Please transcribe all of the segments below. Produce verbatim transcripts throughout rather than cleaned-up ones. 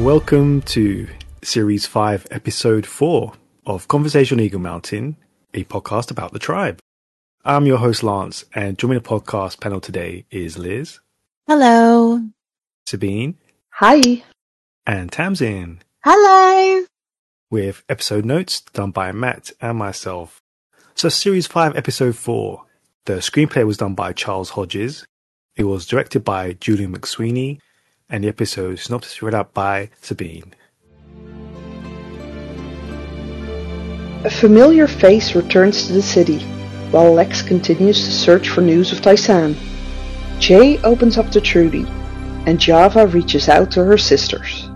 welcome to Series five, Episode four of Conversation on Eagle Mountain, a podcast about the tribe. I'm your host, Lance, and joining the podcast panel today is Liz. Hello. Sabine. Hi. And Tamsin. Hello. With episode notes done by Matt and myself. So Series five, Episode four. The screenplay was done by Charles Hodges. It was directed by Julian McSweeney. And the episode synopsis read out by Sabine. A familiar face returns to the city, while Lex continues to search for news of Tysan. Jay opens up to Trudy, and Java reaches out to her sisters.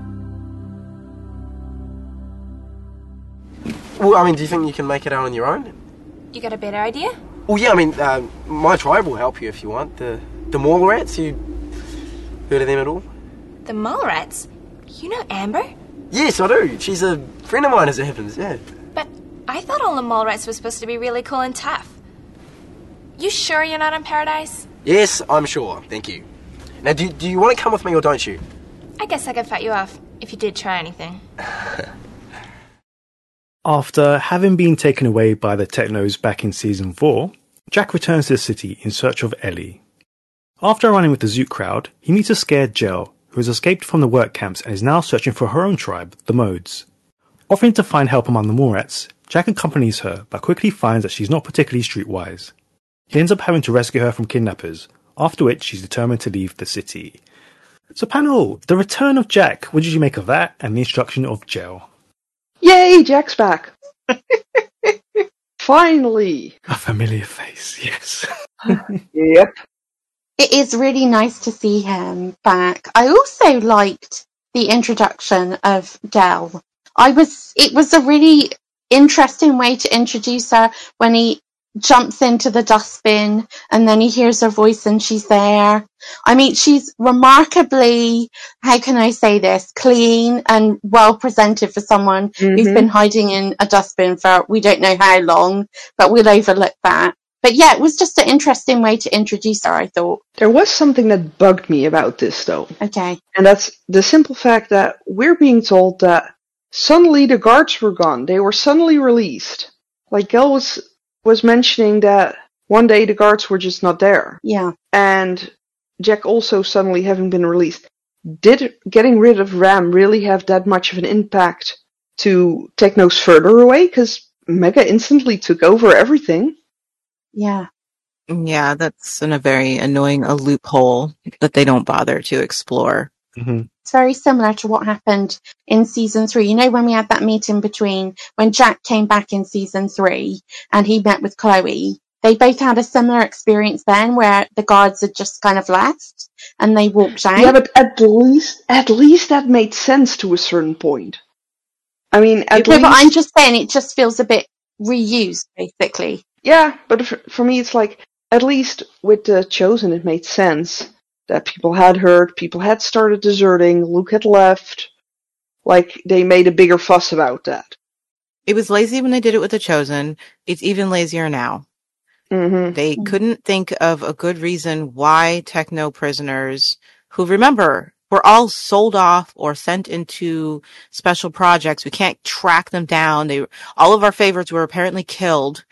Well, I mean, do you think you can make it out on your own? You got a better idea? Well, yeah, I mean, uh, my tribe will help you if you want. The the Mallrats, you heard of them at all? The Mallrats? You know Amber? Yes, I do. She's a friend of mine, as it happens, yeah. But I thought all the Mallrats were supposed to be really cool and tough. You sure you're not in Paradise? Yes, I'm sure. Thank you. Now, do, do you want to come with me or don't you? I guess I could fight you off if you did try anything. After having been taken away by the Technos back in Season four, Jack returns to the city in search of Ellie. After running with the Zoot crowd, he meets a scared Jel, who has escaped from the work camps and is now searching for her own tribe, the Modes. Offering to find help among the Mallrats, Jack accompanies her but quickly finds that she's not particularly streetwise. He ends up having to rescue her from kidnappers, after which she's determined to leave the city. So panel, the return of Jack, what did you make of that and the introduction of Jel? Yay, Jack's back! Finally! A familiar face, yes. Yep. It is really nice to see him back. I also liked the introduction of Del. I was, it was a really interesting way to introduce her when he jumps into the dustbin and then he hears her voice and she's there. I mean, she's remarkably, how can I say this, clean and well presented for someone mm-hmm. who's been hiding in a dustbin for we don't know how long, but we'll overlook that. But yeah, it was just an interesting way to introduce her, I thought. There was something that bugged me about this, though. Okay. And that's the simple fact that we're being told that suddenly the guards were gone. They were suddenly released. Like Gel was, was mentioning that one day the guards were just not there. Yeah. And Jack also suddenly having been released. Did getting rid of Ram really have that much of an impact to Technos further away? Because Mega instantly took over everything. Yeah. Yeah, that's in a very annoying a loophole that they don't bother to explore. Mm-hmm. It's very similar to what happened in season three. You know, when we had that meeting between when Jack came back in season three and he met with Chloe, they both had a similar experience then where the guards had just kind of left and they walked out. Yeah, but at least, at least that made sense to a certain point. I mean, at yeah, least... but I'm just saying it just feels a bit reused, basically. Yeah, but for, for me it's like, at least with the Chosen it made sense that people had heard, people had started deserting, Luke had left, like they made a bigger fuss about that. It was lazy when they did it with the Chosen, it's even lazier now. Mm-hmm. They couldn't think of a good reason why Techno prisoners, who remember, were all sold off or sent into special projects, we can't track them down, they all of our favorites were apparently killed.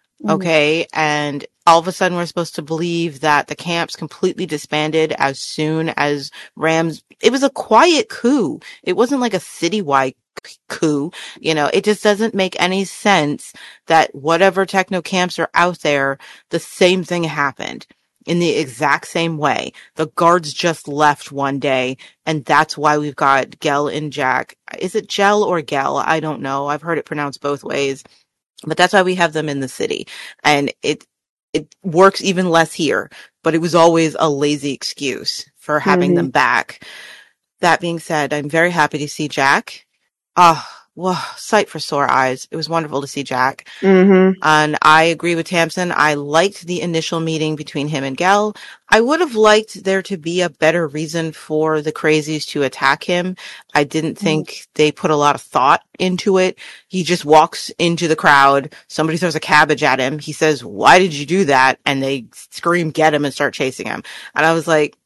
Okay, and all of a sudden we're supposed to believe that the camps completely disbanded as soon as Rams... It was a quiet coup. It wasn't like a citywide coup. You know, it just doesn't make any sense that whatever techno camps are out there, the same thing happened in the exact same way. The guards just left one day, and that's why we've got Gel and Jack. Is it Gel or Gel? I don't know. I've heard it pronounced both ways. But that's why we have them in the city. And it it works even less here. But it was always a lazy excuse for having mm-hmm. them back. That being said, I'm very happy to see Jack. Ah, oh, well, sight for sore eyes. It was wonderful to see Jack. Mm-hmm. And I agree with Tamsin. I liked the initial meeting between him and Gel. I would have liked there to be a better reason for the crazies to attack him. I didn't think mm-hmm. they put a lot of thought into it. He just walks into the crowd. Somebody throws a cabbage at him. He says, "Why did you do that?" And they scream, "Get him," and start chasing him. And I was like,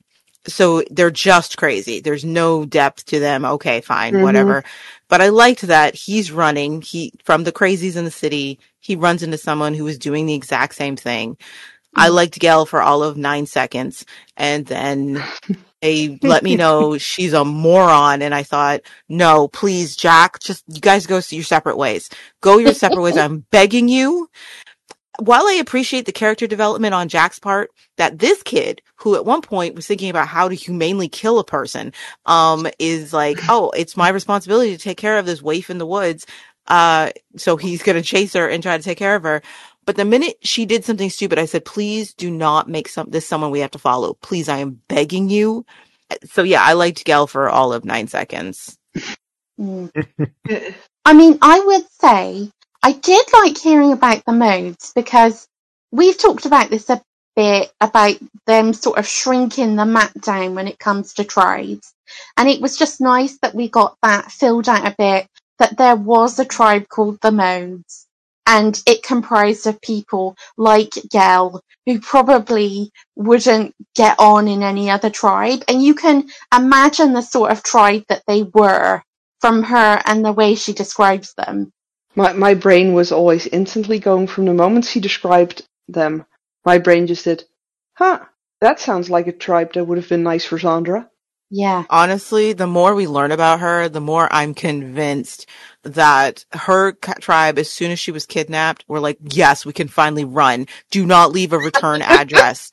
So they're just crazy. There's no depth to them. Okay, fine, Mhm. whatever. But I liked that he's running, he, from the crazies in the city, he runs into someone who is doing the exact same thing. I liked Gel for all of nine seconds. And then they let me know she's a moron. And I thought, no, please, Jack, just, you guys go your separate ways. Go your separate ways. I'm begging you. While I appreciate the character development on Jack's part, that this kid, who at one point was thinking about how to humanely kill a person, um, is like, oh, it's my responsibility to take care of this waif in the woods. Uh, so he's going to chase her and try to take care of her. But the minute she did something stupid, I said, please do not make some, this someone we have to follow. Please, I am begging you. So yeah, I liked Gel for all of nine seconds. Mm. I mean, I would say I did like hearing about the modes because we've talked about this a bit about them sort of shrinking the map down when it comes to tribes. And it was just nice that we got that filled out a bit, that there was a tribe called the Modes. And it comprised of people like Gel, who probably wouldn't get on in any other tribe. And you can imagine the sort of tribe that they were from her and the way she describes them. My my brain was always instantly going from the moment she described them. My brain just did, huh, that sounds like a tribe that would have been nice for Sandra. Yeah. Honestly, the more we learn about her, the more I'm convinced that her ca- tribe, as soon as she was kidnapped, were like, yes, we can finally run. Do not leave a return address.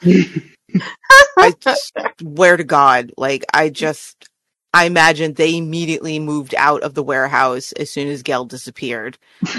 I swear to God, like, I just, I imagine they immediately moved out of the warehouse as soon as Gel disappeared.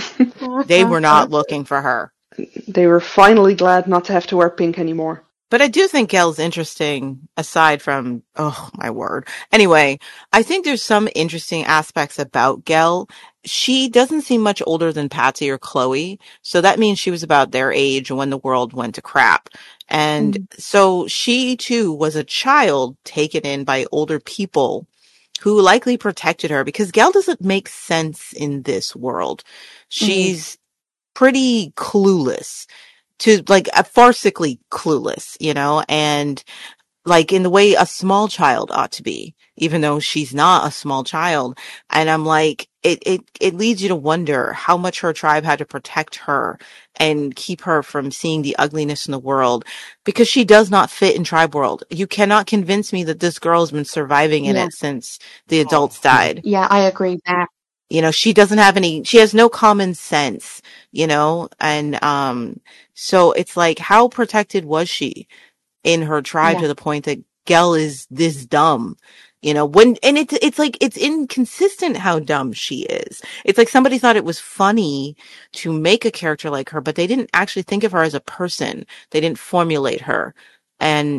They were not looking for her. They were finally glad not to have to wear pink anymore. But I do think Gel's interesting, aside from, oh, my word. Anyway, I think there's some interesting aspects about Gel. She doesn't seem much older than Patsy or Chloe, so that means she was about their age when the world went to crap. And mm. so she, too, was a child taken in by older people who likely protected her, because Gel doesn't make sense in this world. She's mm. pretty clueless. To like a farcically clueless, you know, and like in the way a small child ought to be, even though she's not a small child. And I'm like, it, it, it leads you to wonder how much her tribe had to protect her and keep her from seeing the ugliness in the world, because she does not fit in tribe world. You cannot convince me that this girl has been surviving in yeah. it since the adults died. Yeah, I agree there. You know, she doesn't have any, she has no common sense, you know, and, um, so it's like, how protected was she in her tribe yeah. to the point that Gel is this dumb, you know, when, and it's, it's like, it's inconsistent how dumb she is. It's like somebody thought it was funny to make a character like her, but they didn't actually think of her as a person. They didn't formulate her. And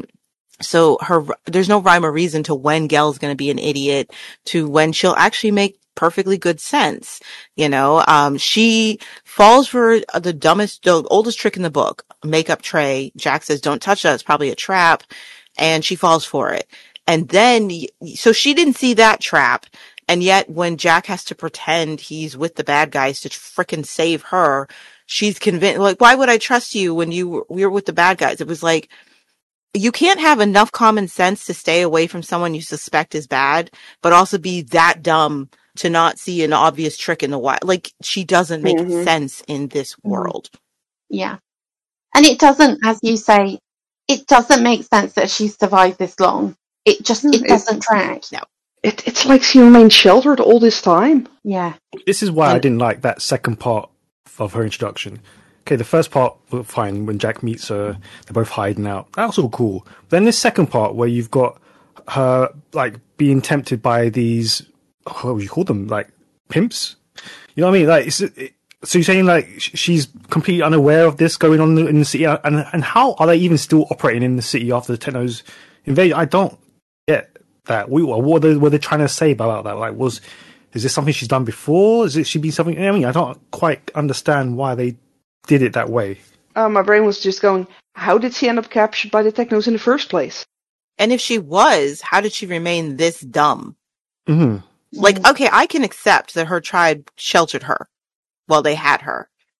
so her, there's no rhyme or reason to when Gel's going to be an idiot to when she'll actually make perfectly good sense. You know, um, she falls for the dumbest, the oldest trick in the book, makeup tray. Jack says, don't touch that. It's probably a trap. And she falls for it. And then, so she didn't see that trap. And yet when Jack has to pretend he's with the bad guys to frickin' save her, she's convinced, like, why would I trust you when you were, we were with the bad guys? It was like, you can't have enough common sense to stay away from someone you suspect is bad, but also be that dumb to not see an obvious trick in the wild. Like, she doesn't make mm-hmm. sense in this world. Yeah. And it doesn't, as you say, it doesn't make sense that she's survived this long. It just, it, it doesn't track. No. It, it's like she remained sheltered all this time. Yeah. This is why and, I didn't like that second part of her introduction. Okay, the first part was fine when Jack meets her, they're both hiding out. That was all cool. Then this second part where you've got her, like, being tempted by these, what would you call them? Like, pimps? You know what I mean? Like, it's, it, so you're saying, like, she's completely unaware of this going on in the city? And and how are they even still operating in the city after the Technos invasion? I don't get that. What were they, were they trying to say about that? Like, was, is this something she's done before? Is it she been something? I mean, I don't quite understand why they did it that way. Uh, my brain was just going, how did she end up captured by the Technos in the first place? And if she was, how did she remain this dumb? Mm-hmm. Like, okay, I can accept that her tribe sheltered her while they had her.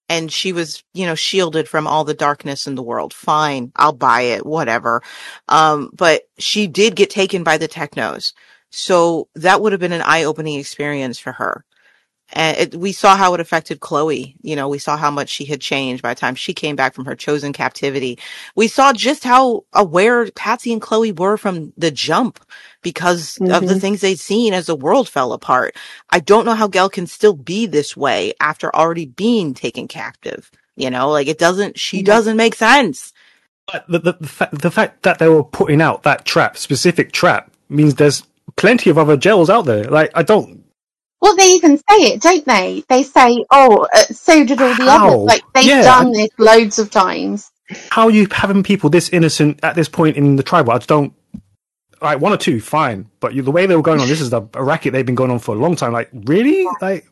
and she was, you know, shielded from all the darkness in the world. Fine, I'll buy it, whatever. Um, but she did get taken by the Technos. So that would have been an eye-opening experience for her. And it, we saw how it affected Chloe. You know, we saw how much she had changed by the time she came back from her chosen captivity. We saw just how aware Patsy and Chloe were from the jump because mm-hmm. of the things they'd seen as the world fell apart. I don't know how Gel can still be this way after already being taken captive. You know, like it doesn't, she mm-hmm. doesn't make sense. But the, the, the, fa- the fact that they were putting out that trap, specific trap, means there's plenty of other gels out there. Like, I don't... Well, they even say it, don't they? They say, oh, uh, so did all the How? others. Like, they've yeah, done I... this loads of times. How are you having people this innocent at this point in the tribal? I just don't... Like, one or two, fine. But you, the way they were going on, this is a, a racket they've been going on for a long time. Like, really? Like...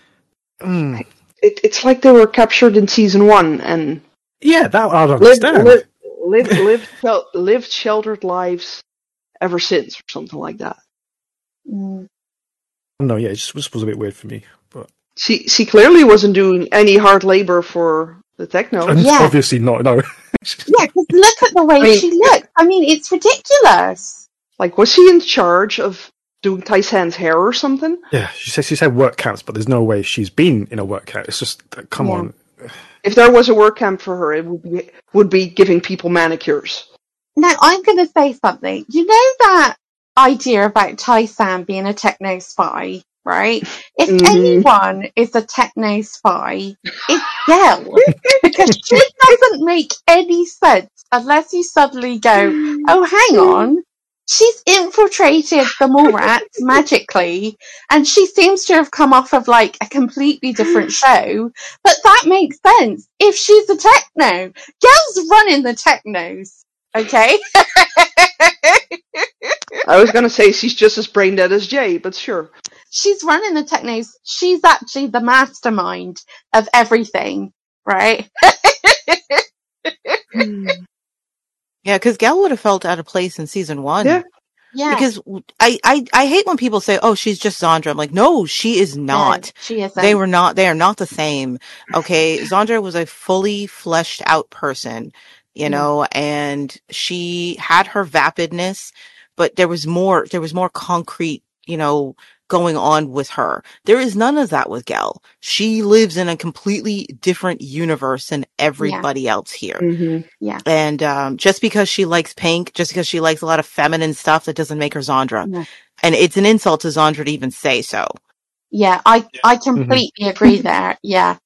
Mm. It, it's like they were captured in season one and... Yeah, that I don't lived, understand. Lived, lived, lived, shel- lived sheltered lives ever since, or something like that. Mm. No, yeah, it just, just was a bit weird for me. But she she clearly wasn't doing any hard labor for the Technos. Yeah. Obviously not, no. Yeah, because look at the way I mean, she looks. I mean, it's ridiculous. Like, was she in charge of doing Tai-San's hair or something? Yeah, she said she said work camps, but there's no way she's been in a work camp. It's just, come yeah. on. If there was a work camp for her, it would be would be giving people manicures. Now, I'm going to say something. You know that idea about Tai-San being a techno spy, right? If mm-hmm. anyone is a techno spy, it's Gel. Because she doesn't make any sense unless you suddenly go, oh, hang on. She's infiltrated the Mallrats magically, and she seems to have come off of like a completely different show. But that makes sense if she's a techno. Gel's running the technos, okay? I was going to say she's just as brain dead as Jay, but sure. She's running the technos. She's actually the mastermind of everything, right? Yeah, because Gel would have felt out of place in season one. Yeah. Yeah. Because I, I, I hate when people say, oh, she's just Zandra. I'm like, no, she is not. No, she isn't. They were not, they are not the same. Okay. Zandra was a fully fleshed out person, you mm. know, and she had her vapidness, but there was more, there was more concrete, you know, going on with her. There is none of that with Gel. She lives in a completely different universe than everybody yeah. else here. Mm-hmm. Yeah. And um, just because she likes pink, just because she likes a lot of feminine stuff, that doesn't make her Zandra. Yeah. And it's an insult to Zandra to even say so. Yeah, I, I completely mm-hmm. agree there. Yeah. And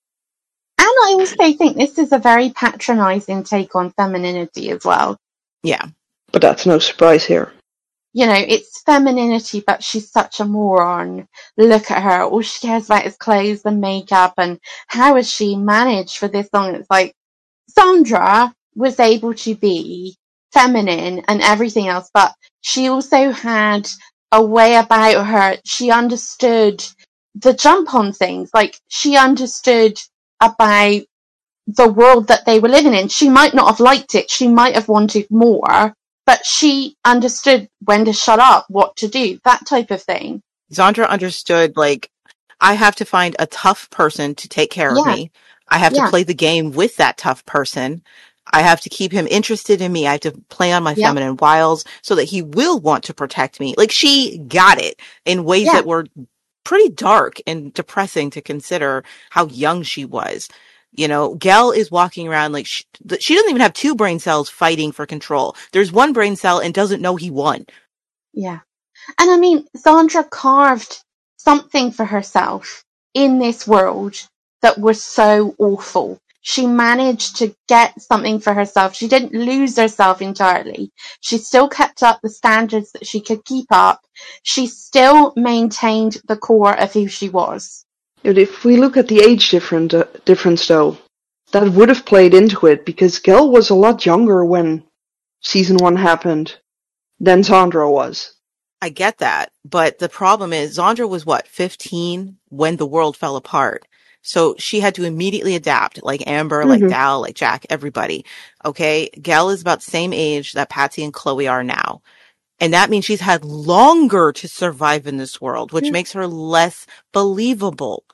I also think this is a very patronizing take on femininity as well. Yeah. But that's no surprise here. You know, it's femininity, but she's such a moron. Look at her. All she cares about is clothes and makeup, and how has she managed for this long? It's like, Zandra was able to be feminine and everything else, but she also had a way about her. She understood the jump on things. Like, she understood about the world that they were living in. She might not have liked it. She might have wanted more. But she understood when to shut up, what to do, that type of thing. Zandra understood, like, I have to find a tough person to take care yeah. of me. I have yeah. to play the game with that tough person. I have to keep him interested in me. I have to play on my yeah. feminine wiles so that he will want to protect me. Like, she got it in ways yeah. that were pretty dark and depressing to consider how young she was. You know, Gel is walking around like she, she doesn't even have two brain cells fighting for control. There's one brain cell and doesn't know he won. Yeah. And I mean, Zandra carved something for herself in this world that was so awful. She managed to get something for herself. She didn't lose herself entirely. She still kept up the standards that she could keep up. She still maintained the core of who she was. If we look at the age different, uh, difference, though, that would have played into it, because Gel was a lot younger when season one happened than Zandra was. I get that, but the problem is Zandra was, what, fifteen when the world fell apart? So she had to immediately adapt, like Amber, mm-hmm. like Dal, like Jack, everybody. Okay, Gel is about the same age that Patsy and Chloe are now. And that means she's had longer to survive in this world, which yeah. makes her less believable.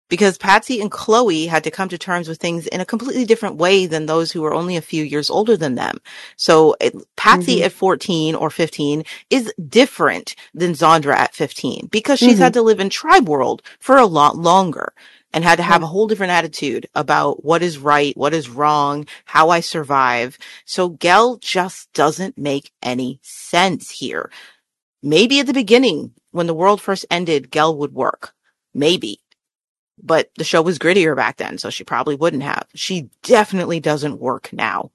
because Patsy and Chloe had to come to terms with things in a completely different way than those who were only a few years older than them. So it, Patsy Mm-hmm. at fourteen or fifteen is different than Zandra at fifteen because she's Mm-hmm. had to live in tribe world for a lot longer and had to have Yeah. a whole different attitude about what is right, what is wrong, how I survive. So Gel just doesn't make any sense here. Maybe at the beginning, when the world first ended, Gel would work. Maybe. But the show was grittier back then, so she probably wouldn't have. She definitely doesn't work now.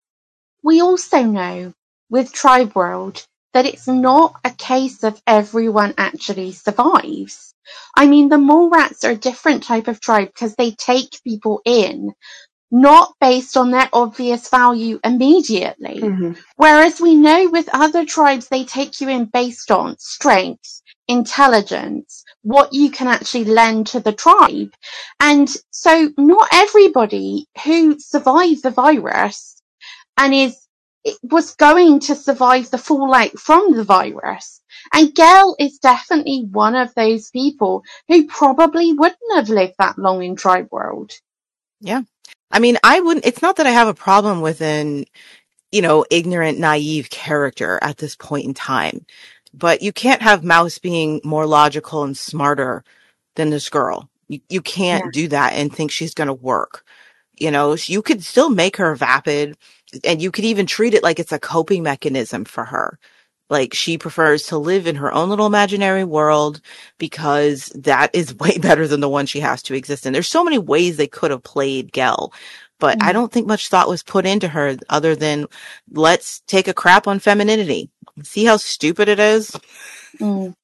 We also know with Tribe World that it's not a case of everyone actually survives. I mean, the Mole Rats are a different type of tribe because they take people in, not based on their obvious value immediately. Mm-hmm. Whereas we know with other tribes, they take you in based on strength, intelligence, what you can actually lend to the tribe. And so not everybody who survived the virus and is it was going to survive the fallout from the virus. And Gel is definitely one of those people who probably wouldn't have lived that long in Tribe World. Yeah. I mean, I wouldn't, it's not that I have a problem with an, you know, ignorant, naive character at this point in time, but you can't have Mouse being more logical and smarter than this girl. You, you can't Yeah. do that and think she's going to work. You know, you could still make her vapid and you could even treat it like it's a coping mechanism for her. Like she prefers to live in her own little imaginary world because that is way better than the one she has to exist in. There's so many ways they could have played Gel, but I Mm. don't think much thought was put into her other than let's take a crap on femininity. See how stupid it is? Mm.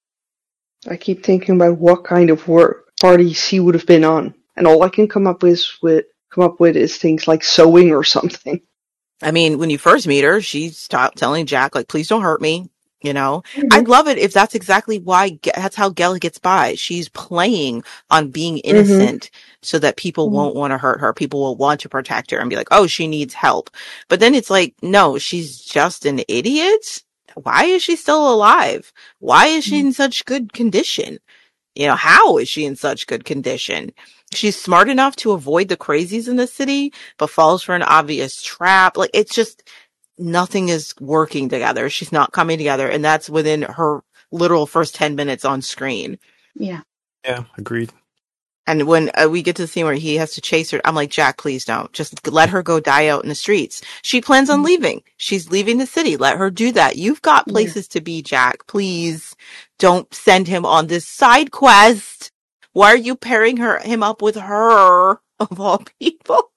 I keep thinking about what kind of work party she would have been on, and all I can come up with, with come up with is things like sewing or something. I mean, when you first meet her, she stopped telling Jack, like, please don't hurt me. You know, Mhm. I'd love it if that's exactly why, Ge- that's how Gel gets by. She's playing on being Mm-hmm. innocent so that people Mm. won't want to hurt her. People will want to protect her and be like, oh, she needs help. But then it's like, no, she's just an idiot. Why is she still alive? Why is she in such good condition? You know, how is she in such good condition? She's smart enough to avoid the crazies in the city, but falls for an obvious trap. Like, it's just, nothing is working together. She's not coming together. And that's within her literal first ten minutes on screen. Yeah. Yeah, agreed. And when uh, we get to the scene where he has to chase her, I'm like, Jack, please don't. Just let her go die out in the streets. She plans on leaving. She's leaving the city. Let her do that. You've got Yeah. places to be, Jack. Please don't send him on this side quest. Why are you pairing her him up with her, of all people?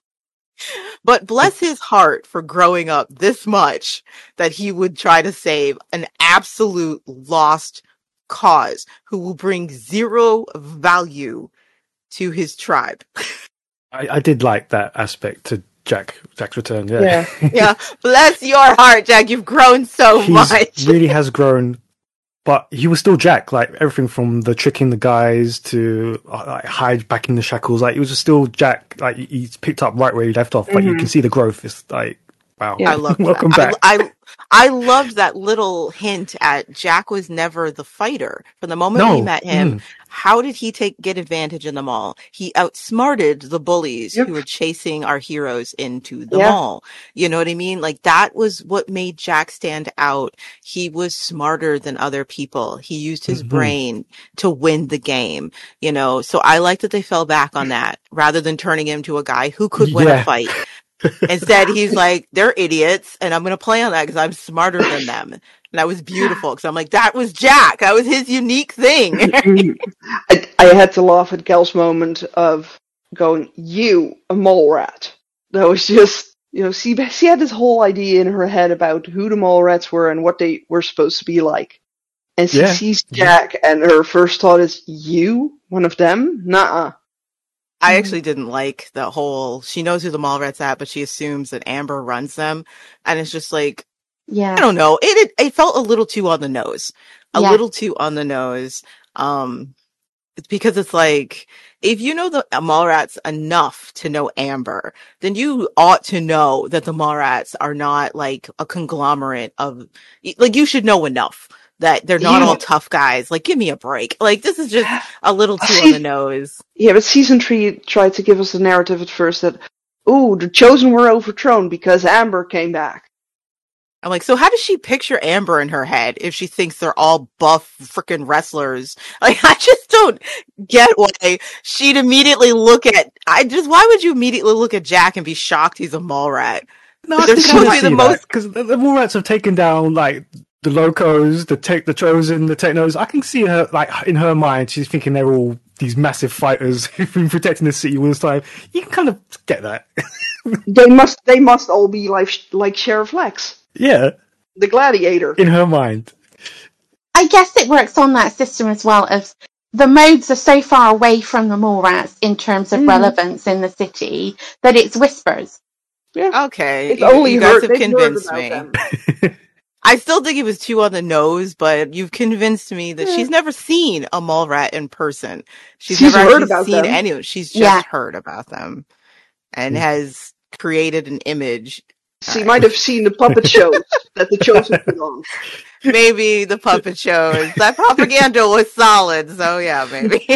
But bless his heart for growing up this much that he would try to save an absolute lost cause who will bring zero value to his tribe. I, I did like that aspect to Jack Jack's return. Yeah, Yeah. Yeah, bless your heart, Jack. You've grown so he much. really has grown, but he was still Jack. Like everything from the tricking the guys to uh, like hide back in the shackles. Like he was still Jack. Like he- he's picked up right where he left off, but you Mhm. can see the growth. It's like wow. Yeah. I love Welcome that. back. I, I I loved that little hint at Jack was never the fighter. From the moment we No. met him, Mm. how did he take get advantage in the mall? He outsmarted the bullies Yep. who were chasing our heroes into the Yeah. mall. You know what I mean? Like that was what made Jack stand out. He was smarter than other people. He used his Mhm. brain to win the game. You know, so I like that they fell back on that rather than turning him to a guy who could win a Yeah. fight. Instead, he's like, they're idiots, and I'm going to play on that because I'm smarter than them. And that was beautiful because I'm like, that was Jack. That was his unique thing. Mhm. I, I had to laugh at Gel's moment of going, "You, a mole rat." That was just, you know, she, she had this whole idea in her head about who the mole rats were and what they were supposed to be like. And she Yeah. sees Jack, and her first thought is, "You, one of them? Nuh-uh." I actually didn't like the whole, she knows who the mall rat's at, but she assumes that Amber runs them. And it's just like, I Yeah. don't know. It, it, it felt a little too on the nose. A Yeah. little too on the nose. Um, it's because it's like, if you know the Mallrats enough to know Amber, then you ought to know that the Mallrats are not like a conglomerate of, like you should know enough that they're not Yeah. all tough guys. Like, give me a break. Like, this is just a little too See- on the nose. Yeah, but season three tried to give us the narrative at first that, ooh, the Chosen were overthrown because Amber came back. I'm like, so how does she picture Amber in her head if she thinks they're all buff freaking wrestlers? Like, I just don't get why she'd immediately look at, I just, why would you immediately look at Jack and be shocked he's a mall rat? No, I They're can supposed kind to of be the see most- that because the, the Mallrats have taken down like the Locos, the tech, the Chosen, the Technos. I can see her like in her mind, she's thinking they're all these massive fighters who've been protecting the city all this time. You can kind of get that. They must they must all be like like Sheriff Lex, Yeah, the gladiator. in her mind. I guess it works on that system as well of the modes are so far away from the Mallrats in terms of Mhm. relevance in the city that it's whispers. Yeah. Okay, It's you, only you guys heard, have they've heard convinced about me. them. I still think it was too on the nose, but you've convinced me that Yeah. she's never seen a mall rat in person. She's, She's never heard actually about seen them. any. She's just Yeah. heard about them and Mm. has created an image. She might have seen the puppet shows that the Chosen put on. Maybe the puppet shows. That propaganda was solid, so yeah, maybe.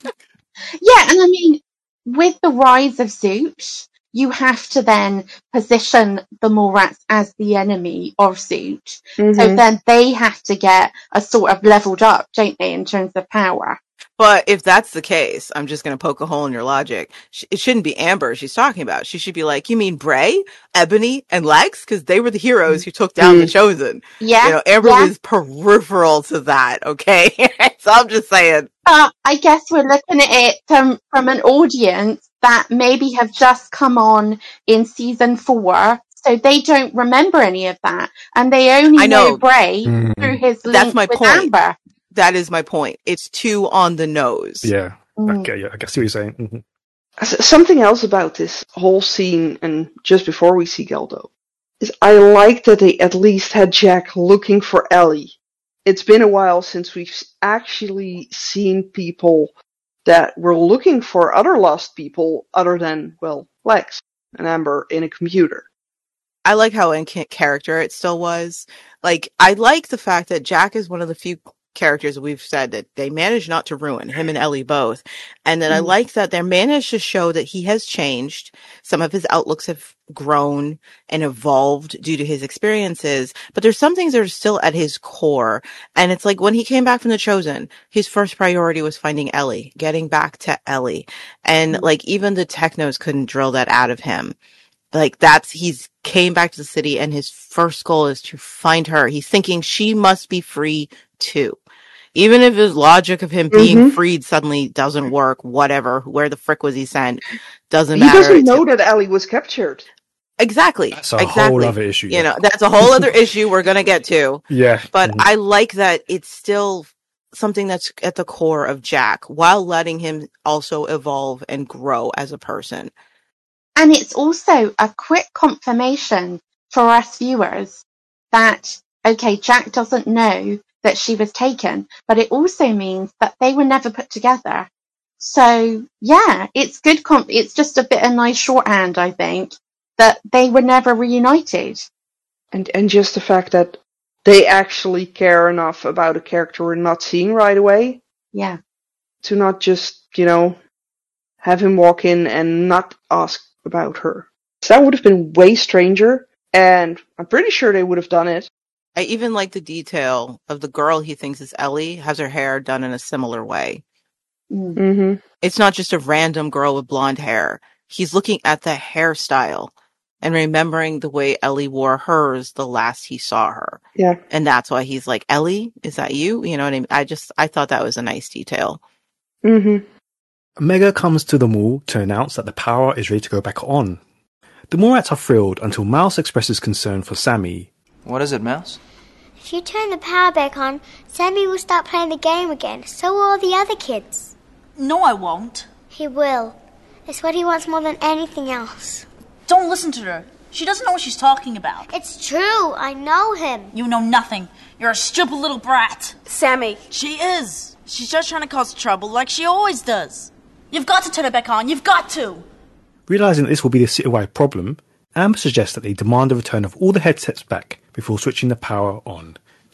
Yeah, and I mean, with the rise of Zoot, you have to then position the Mallrats as the enemy of Zoot. So Mhm. then they have to get a sort of leveled up, don't they, in terms of power? But if that's the case, I'm just going to poke a hole in your logic. Sh- It shouldn't be Amber she's talking about. She should be like, you mean Bray, Ebony, and Lex? Because they were the heroes who took down the Mm. Chosen. Yeah, You know, Amber yeah. was peripheral to that, okay? So I'm just saying. But I guess we're looking at it from, from an audience that maybe have just come on in season four, so they don't remember any of that, and they only I know. Bray Mm. through his link That's my with point. Amber. That is my point. It's too on the nose. Yeah, Mm. okay, yeah, I can see what you're saying. Mhm. S- Something else about this whole scene, and just before we see Geldo, is I like that they at least had Jack looking for Ellie. It's been a while since we've s- actually seen people that were looking for other lost people other than, well, Lex and Amber in a computer. I like how in ca- character it still was. Like, I like the fact that Jack is one of the few characters we've said that they managed not to ruin, him and Ellie both. And then I Mm. like that they managed to show that he has changed. Some of his outlooks have grown and evolved due to his experiences, but there's some things that are still at his core. And it's like when he came back from the Chosen, his first priority was finding Ellie, getting back to Ellie. And Mm. like even the Technos couldn't drill that out of him. Like that's, he's came back to the city and his first goal is to find her. He's thinking she must be free too. Even if his logic of him being Mhm. freed suddenly doesn't work, whatever, where the frick was he sent, doesn't He matter. doesn't It's- know that Ellie was captured. Exactly. That's a exactly. whole other issue. You know, that's a whole other issue we're going to get to. Yeah, But mhm. I like that it's still something that's at the core of Jack while letting him also evolve and grow as a person. And it's also a quick confirmation for us viewers that, okay, Jack doesn't know that she was taken, but it also means that they were never put together. So, yeah, it's good. Comp- it's just a bit of nice shorthand, I think, that they were never reunited. And and just the fact that they actually care enough about a character we're not seeing right away Yeah. to not just, you know, have him walk in and not ask about her. So that would have been way stranger, and I'm pretty sure they would have done it. I even like the detail of the girl he thinks is Ellie has her hair done in a similar way. Mm. Mm-hmm. It's not just a random girl with blonde hair. He's looking at the hairstyle and remembering the way Ellie wore hers the last he saw her. Yeah. And that's why he's like, Ellie, is that you? You know what I mean? I just, I thought that was a nice detail. Mm-hmm. Mega comes to the mall to announce that the power is ready to go back on. The Mallrats are thrilled until Mouse expresses concern for Sammy. What is it, Mouse? If you turn the power back on, Sammy will start playing the game again. So will all the other kids. No, I won't. He will. It's what he wants more than anything else. Don't listen to her. She doesn't know what she's talking about. It's true. I know him. You know nothing. You're a stupid little brat. Sammy. She is. She's just trying to cause trouble like she always does. You've got to turn it back on. You've got to. Realising that this will be the citywide problem, Amber suggests that they demand the return of all the headsets back before switching the power on.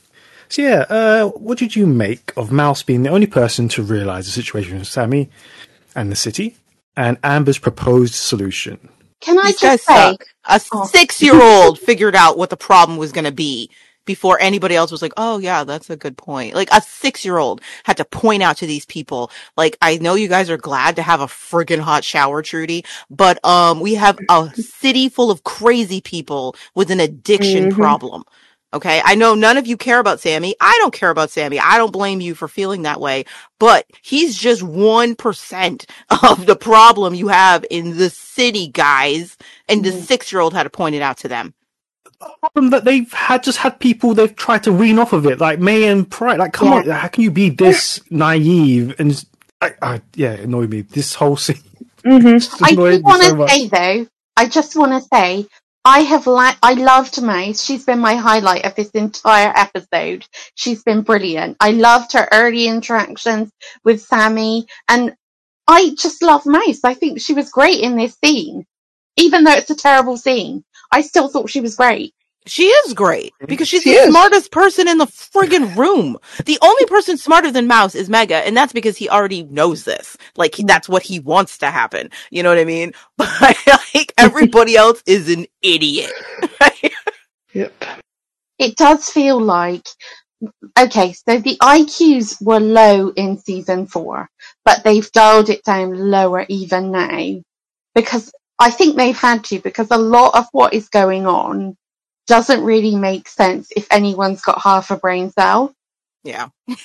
So yeah, uh, what did you make of Mouse being the only person to realise the situation with Sammy and the city, and Amber's proposed solution? Can I These guys just say, suck. A Oh. six-year-old figured out what the problem was going to be before anybody else was like, oh, yeah, that's a good point. Like, a six-year-old had to point out to these people, like, I know you guys are glad to have a friggin' hot shower, Trudy, but um, we have a city full of crazy people with an addiction Mhm. problem. Okay, I know none of you care about Sammy. I don't care about Sammy. I don't blame you for feeling that way, but he's just one percent of the problem you have in the city, guys. And the Mhm. six-year-old had to point it out to them. Problem that they've had just had people they've tried to wean off of it, like May and Pride. Like, come Yeah. on, how can you be this naive? And just- I, I, yeah, it annoyed me. This whole scene Mhm. just I annoyed do me want so to much. say though, I just want to say, I have li- I loved Mace. She's been my highlight of this entire episode. She's been brilliant. I loved her early interactions with Sammy, and I just love Mace. I think she was great in this scene, even though it's a terrible scene. I still thought she was great. She is great because she's She the is. smartest person in the friggin' room. The only person smarter than Mouse is Mega, and that's because he already knows this. Like, he, that's what he wants to happen. You know what I mean? But, like, everybody else is an idiot. Yep. It does feel like, okay, so the I Qs were low in season four, but they've dialed it down lower even now, because I think they've had to, because a lot of what is going on doesn't really make sense if anyone's got half a brain cell. Yeah.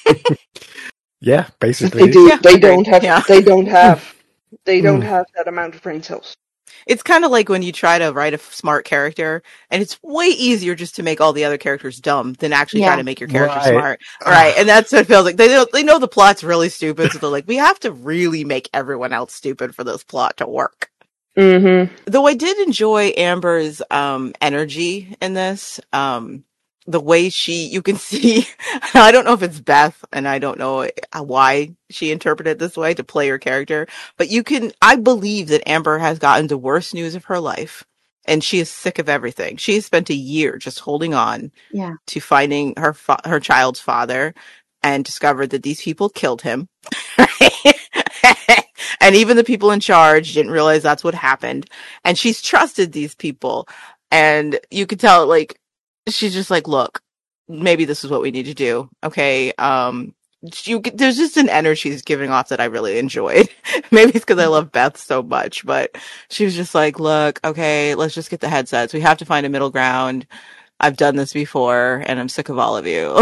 Yeah, They basically. do. Yeah, they agreed. don't have. Yeah. They don't have. They don't Mm. have that amount of brain cells. It's kind of like when you try to write a f- smart character, and it's way easier just to make all the other characters dumb than actually try Yeah. to make your character Right. smart. Right. And that's what it feels like. They know, they know the plot's really stupid, so they're like, we have to really make everyone else stupid for this plot to work. Mm-hmm. Though I did enjoy Amber's um, energy in this. Um, the way she, you can see, I don't know if it's Beth, and I don't know why she interpreted it this way to play her character, but you can, I believe that Amber has gotten the worst news of her life, and she is sick of everything. She has spent a year just holding on Yeah. to finding her fa- her child's father, and discovered that these people killed him. And even the people in charge didn't realize that's what happened. And she's trusted these people. And you could tell, like, she's just like, look, maybe this is what we need to do. Okay. Um, you, there's just an energy she's giving off that I really enjoyed. Maybe it's because I love Beth so much, but she was just like, look, okay, let's just get the headsets. We have to find a middle ground. I've done this before, and I'm sick of all of you.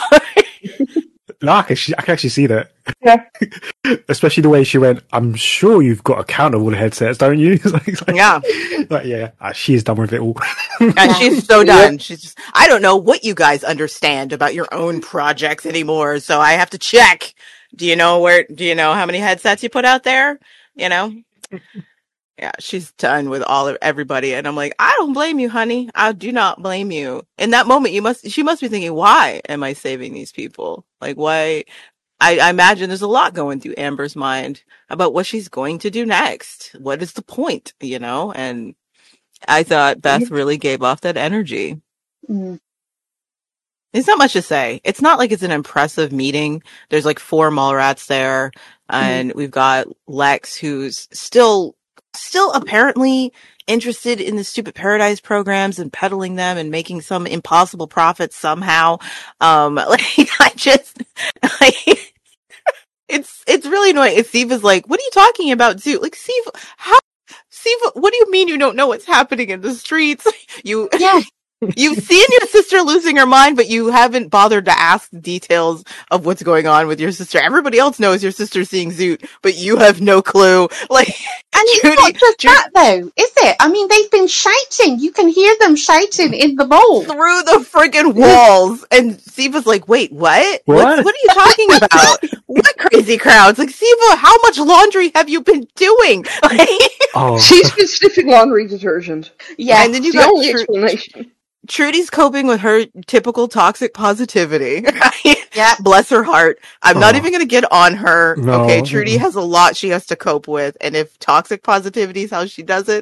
No, I can, actually- I can actually see that. Yeah. Especially the way she went, I'm sure you've got a count of all the headsets, don't you? It's like, it's like, Yeah. like, yeah, uh, she's done with it all. And she's so done. She's just, I don't know what you guys understand about your own projects anymore, so I have to check. Do you know where, do you know how many headsets you put out there? You know? Yeah, she's done with all of everybody. And I'm like, I don't blame you, honey. I do not blame you. In that moment, you must, she must be thinking, why am I saving these people? Like, why? I, I imagine there's a lot going through Amber's mind about what she's going to do next. What is the point, you know? And I thought Beth really gave off that energy. Mm. There's not much to say. It's not like it's an impressive meeting. There's like four Mallrats there, and we've got Lex, who's still, still apparently interested in the stupid Paradise programs and peddling them and making some impossible profits somehow. Um, like I just, like, it's it's really annoying. And Steve is like, "What are you talking about, Zoo? Like, Steve, how?" Steve, what do you mean you don't know what's happening in the streets? You, Yeah. you've seen your sister losing her mind, but you haven't bothered to ask details of what's going on with your sister. Everybody else knows your sister's seeing Zoot, but you have no clue. Like, And it's Judy- not just Judy- that though, is it? I mean, they've been shouting. You can hear them shouting in the mall. through the friggin' walls. And Siva's like, wait, what? What? What's, what are you talking about? What crazy crowds? Like, Siva, how much laundry have you been doing? Like, Oh, She's been sniffing laundry detergent. Yeah. and then you The got only Tru- explanation. Trudy's coping with her typical toxic positivity. Yeah. Bless her heart. I'm not Oh. even going to get on her. No. Okay, Trudy has a lot she has to cope with. And if toxic positivity is how she does it,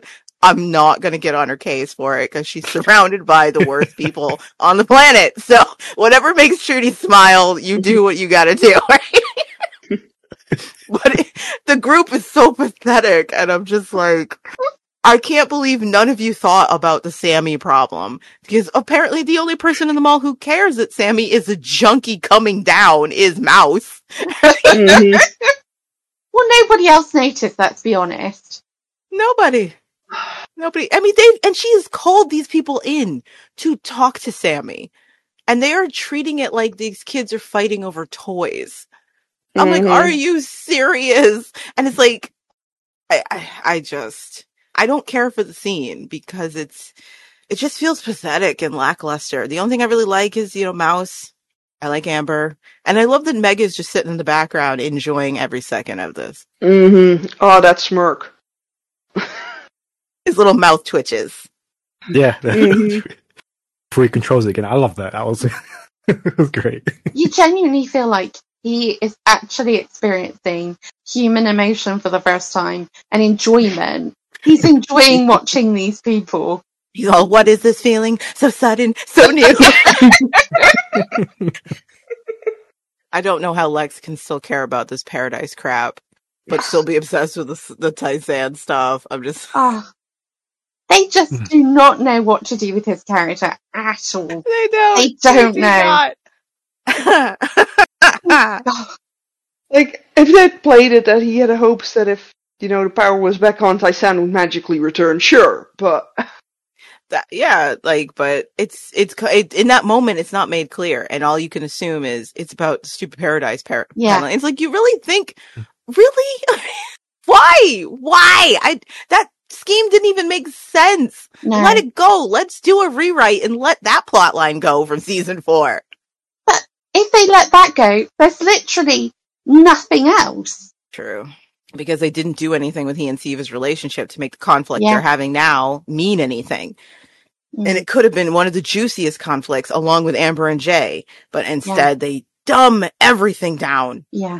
I'm not going to get on her case for it because she's surrounded by the worst people on the planet. So whatever makes Trudy smile, you do what you got to do. Right? But it, the group is so pathetic, and I'm just like, I can't believe none of you thought about the Sammy problem, because apparently the only person in the mall who cares that Sammy is a junkie coming down is Mouse. Mhm. Well, nobody else noticed, let's be honest. Nobody. Nobody. I mean, they and she has called these people in to talk to Sammy, and they are treating it like these kids are fighting over toys. I'm Mhm. like, are you serious? And it's like, I, I, I just, I don't care for the scene because it's, it just feels pathetic and lackluster. The only thing I really like is, you know, Mouse. I like Amber, and I love that Meg is just sitting in the background enjoying every second of this. Mhm. Oh, that smirk. His little mouth twitches. Yeah. Mhm. Before he controls it again. I love that. That was, it was great. You genuinely feel like he is actually experiencing human emotion for the first time and enjoyment. He's enjoying watching these people. He's all, what is this feeling? So sudden, so new. I don't know how Lex can still care about this Paradise crap, but still be obsessed with the, the Tysan stuff. I'm just... Oh, they just do not know what to do with his character at all. They don't. They don't do know. Not. Like, if they'd played it that he had hopes that if, you know, the power was back on, Tysan would magically return, sure, but... That, yeah, like, but it's, it's, it, in that moment, it's not made clear, and all you can assume is it's about stupid Paradise par- Yeah. Paneling. It's like, you really think, really? Why? Why? I, that scheme didn't even make sense. No. Let it go. Let's do a rewrite and let that plot line go from season four. But if they let that go, there's literally nothing else. True. Because they didn't do anything with he and Siva's relationship to make the conflict Yeah. they're having now mean anything. Mm. And it could have been one of the juiciest conflicts along with Amber and Jay. But instead they dumb everything down Yeah.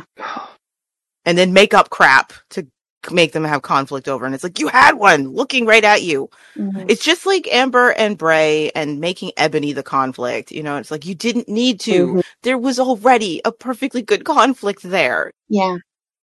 and then make up crap to make them have conflict over. And it's like, you had one looking right at you. Mhm. It's just like Amber and Bray and making Ebony the conflict. You know, it's like, you didn't need to. Mhm. There was already a perfectly good conflict there. Yeah.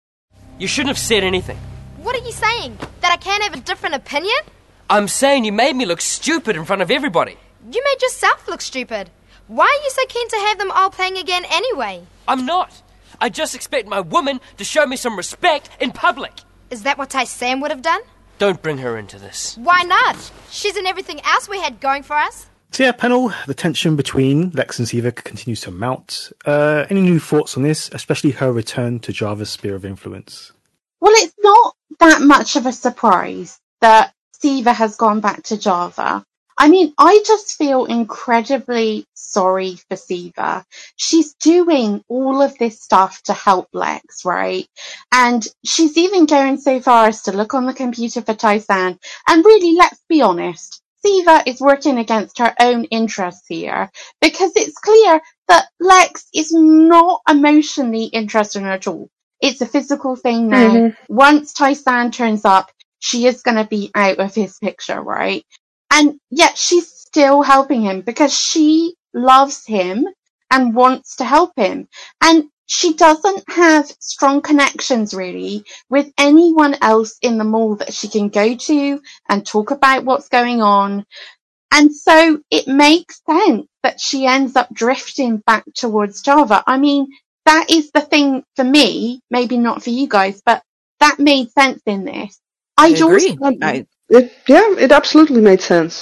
You shouldn't have said anything. What are you saying? That I can't have a different opinion? I'm saying you made me look stupid in front of everybody. You made yourself look stupid. Why are you so keen to have them all playing again anyway? I'm not. I just expect my woman to show me some respect in public. Is that what Tysan would have done? Don't bring her into this. Why not? She's in everything else we had going for us. So yeah, panel, the tension between Lex and Siva continues to mount. Uh, any new thoughts on this, especially her return to Java's sphere of influence? Well, it's not that much of a surprise that Siva has gone back to Java. I mean, I just feel incredibly sorry for Siva. She's doing all of this stuff to help Lex, right? And she's even going so far as to look on the computer for Tysan. And really, let's be honest, Siva is working against her own interests here because it's clear that Lex is not emotionally interested in her at all. It's a physical thing now. Mhm. Once Tysan turns up, she is going to be out of his picture, right? And yet she's still helping him because she loves him and wants to help him. And she doesn't have strong connections really with anyone else in the mall that she can go to and talk about what's going on. And so it makes sense that she ends up drifting back towards Java. I mean, that is the thing for me, maybe not for you guys, but that made sense in this. I I agree. also, I, It, yeah, it absolutely made sense.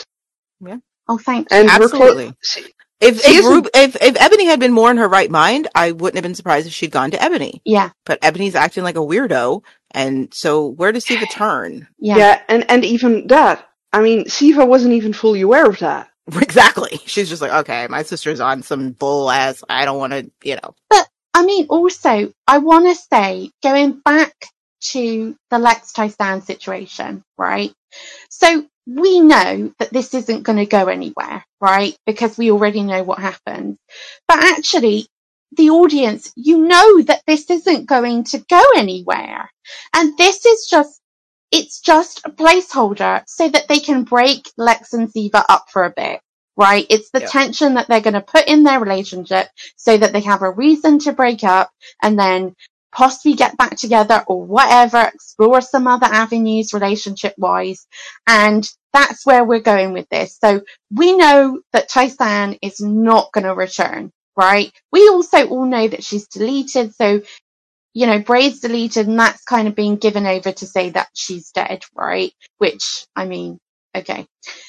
oh, thank you. And Absolutely. we're close. if, She if, isn't- Rub- if, if Ebony had been more in her right mind, I wouldn't have been surprised if she'd gone to Ebony. Yeah, But Ebony's acting like a weirdo, and so where does Siva turn? yeah. Yeah, and, and even that. I mean, Siva wasn't even fully aware of that. Exactly. She's just like, okay, my sister's on some bull ass. I don't want to, you know. But, I mean, also, I want to say, going back to the Lex Tysan situation, right? So, we know that this isn't going to go anywhere, right? Because we already know what happened. But actually, the audience, you know that this isn't going to go anywhere. And this is just, it's just a placeholder so that they can break Lex and Siva up for a bit, right? It's the Yeah. tension that they're going to put in their relationship so that they have a reason to break up and then possibly get back together or whatever, explore some other avenues relationship-wise. And that's where we're going with this. So we know that Tai-San is not going to return, right? We also all know that she's deleted. So, you know, Braid's deleted and that's kind of being given over to say that she's dead, right? Which, I mean, okay.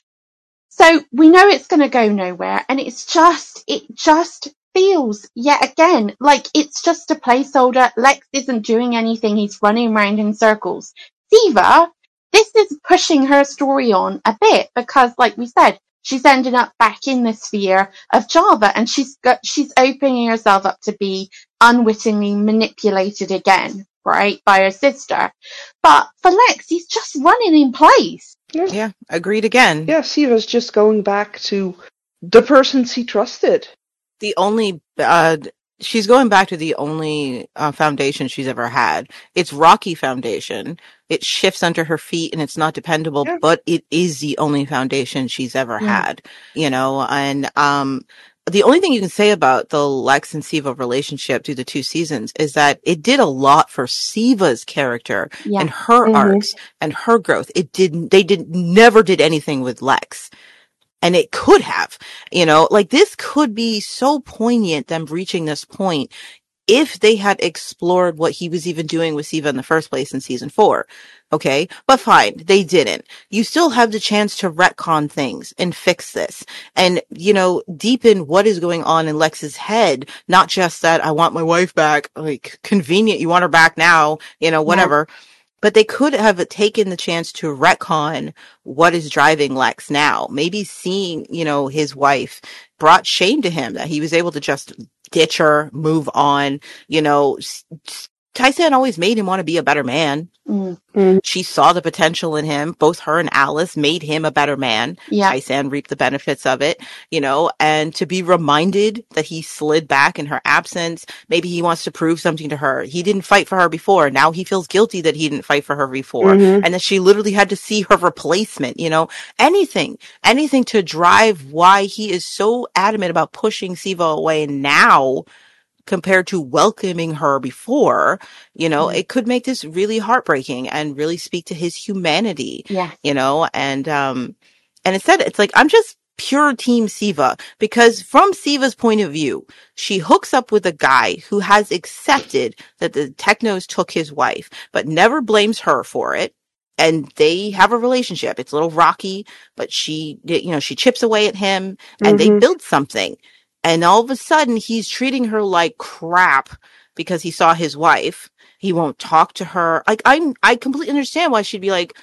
So we know it's going to go nowhere, and it's just, it just feels yet again like it's just a placeholder. Lex isn't doing anything. He's running around in circles. Siva, this is pushing her story on a bit because, like we said, she's ended up back in the sphere of Java, and she's got, she's opening herself up to be unwittingly manipulated again, right, by her sister. But for Lex, he's just running in place. Yeah, agreed again. Yeah, Siva's just going back to the person she trusted. The only, uh, she's going back to the only uh, foundation she's ever had. It's rocky foundation. It shifts under her feet and it's not dependable, Yeah. but it is the only foundation she's ever Yeah. had, you know, and, um, the only thing you can say about the Lex and Siva relationship through the two seasons is that it did a lot for Siva's character Yeah. and her Mhm. arcs and her growth. It didn't, they did never did anything with Lex. And it could have, you know, like this could be so poignant, them reaching this point, if they had explored what he was even doing with Siva in the first place in season four. Okay. But fine. They didn't. You still have the chance to retcon things and fix this and, you know, deepen what is going on in Lex's head. Not just that I want my wife back, like convenient. You want her back now, you know, whatever. But they could have taken the chance to retcon what is driving Lex now. Maybe seeing, you know, his wife brought shame to him that he was able to just ditch her, move on. You know, Tai-San always made him want to be a better man. Mm. Mm. She saw the potential in him. Both her and Alice made him a better man. Yeah. Tai-San reaped the benefits of it, you know, and to be reminded that he slid back in her absence. Maybe he wants to prove something to her. He didn't fight for her before. Now he feels guilty that he didn't fight for her before. Mhm. And that she literally had to see her replacement, you know, anything, anything to drive why he is so adamant about pushing Siva away now compared to welcoming her before, you know, Mm. it could make this really heartbreaking and really speak to his humanity, Yeah. you know, and, um, and instead it's like, I'm just pure team Siva because from Siva's point of view, she hooks up with a guy who has accepted that the Technos took his wife, but never blames her for it. And they have a relationship. It's a little rocky, but she, you know, she chips away at him and they Mhm. build something. And all of a sudden, he's treating her like crap because he saw his wife. He won't talk to her. Like, I I completely understand why she'd be like,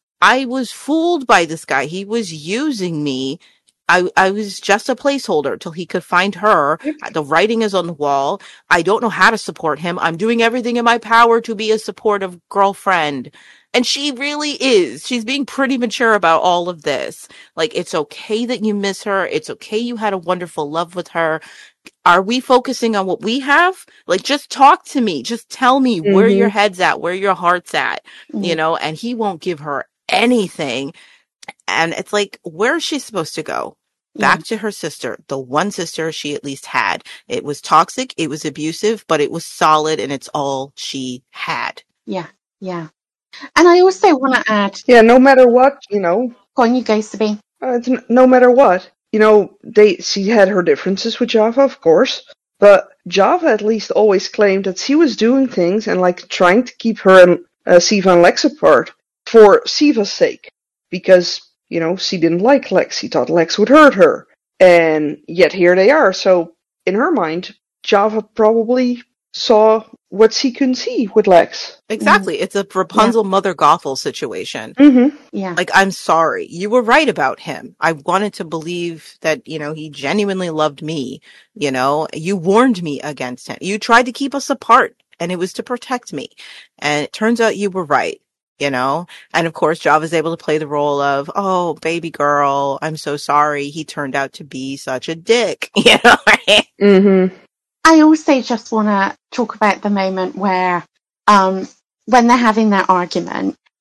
I was fooled by this guy. He was using me. I, I was just a placeholder till he could find her. The writing is on the wall. I don't know how to support him. I'm doing everything in my power to be a supportive girlfriend. And she really is. She's being pretty mature about all of this. Like, it's okay that you miss her. It's okay you had a wonderful love with her. Are we focusing on what we have? Like, just talk to me. Just tell me where Mhm. your head's at, where your heart's at, Mm. you know, and he won't give her anything. And it's like, where is she supposed to go? Yeah. Back to her sister, the one sister she at least had. It was toxic, it was abusive, but it was solid and it's all she had. Yeah. Yeah. And I also want to add, Yeah, no matter what, you know, go on, you go, Sabine. uh, it's n- no matter what, you know, they she had her differences with Java, of course, but Java at least always claimed that she was doing things and like trying to keep her and uh, Siva and Lex apart for Siva's sake, because you know she didn't like Lex. She thought Lex would hurt her, and yet here they are. So in her mind, Java probably saw what she couldn't see with Lex. Exactly. It's a Rapunzel Mother Gothel situation. Mm-hmm. Yeah. Like, I'm sorry. You were right about him. I wanted to believe that, you know, he genuinely loved me. You know, you warned me against him. You tried to keep us apart and it was to protect me. And it turns out you were right, you know? And of course, Java's able to play the role of, oh, baby girl, I'm so sorry. He turned out to be such a dick, you know? Mm-hmm. I also just want to talk about the moment where, um, when they're having their argument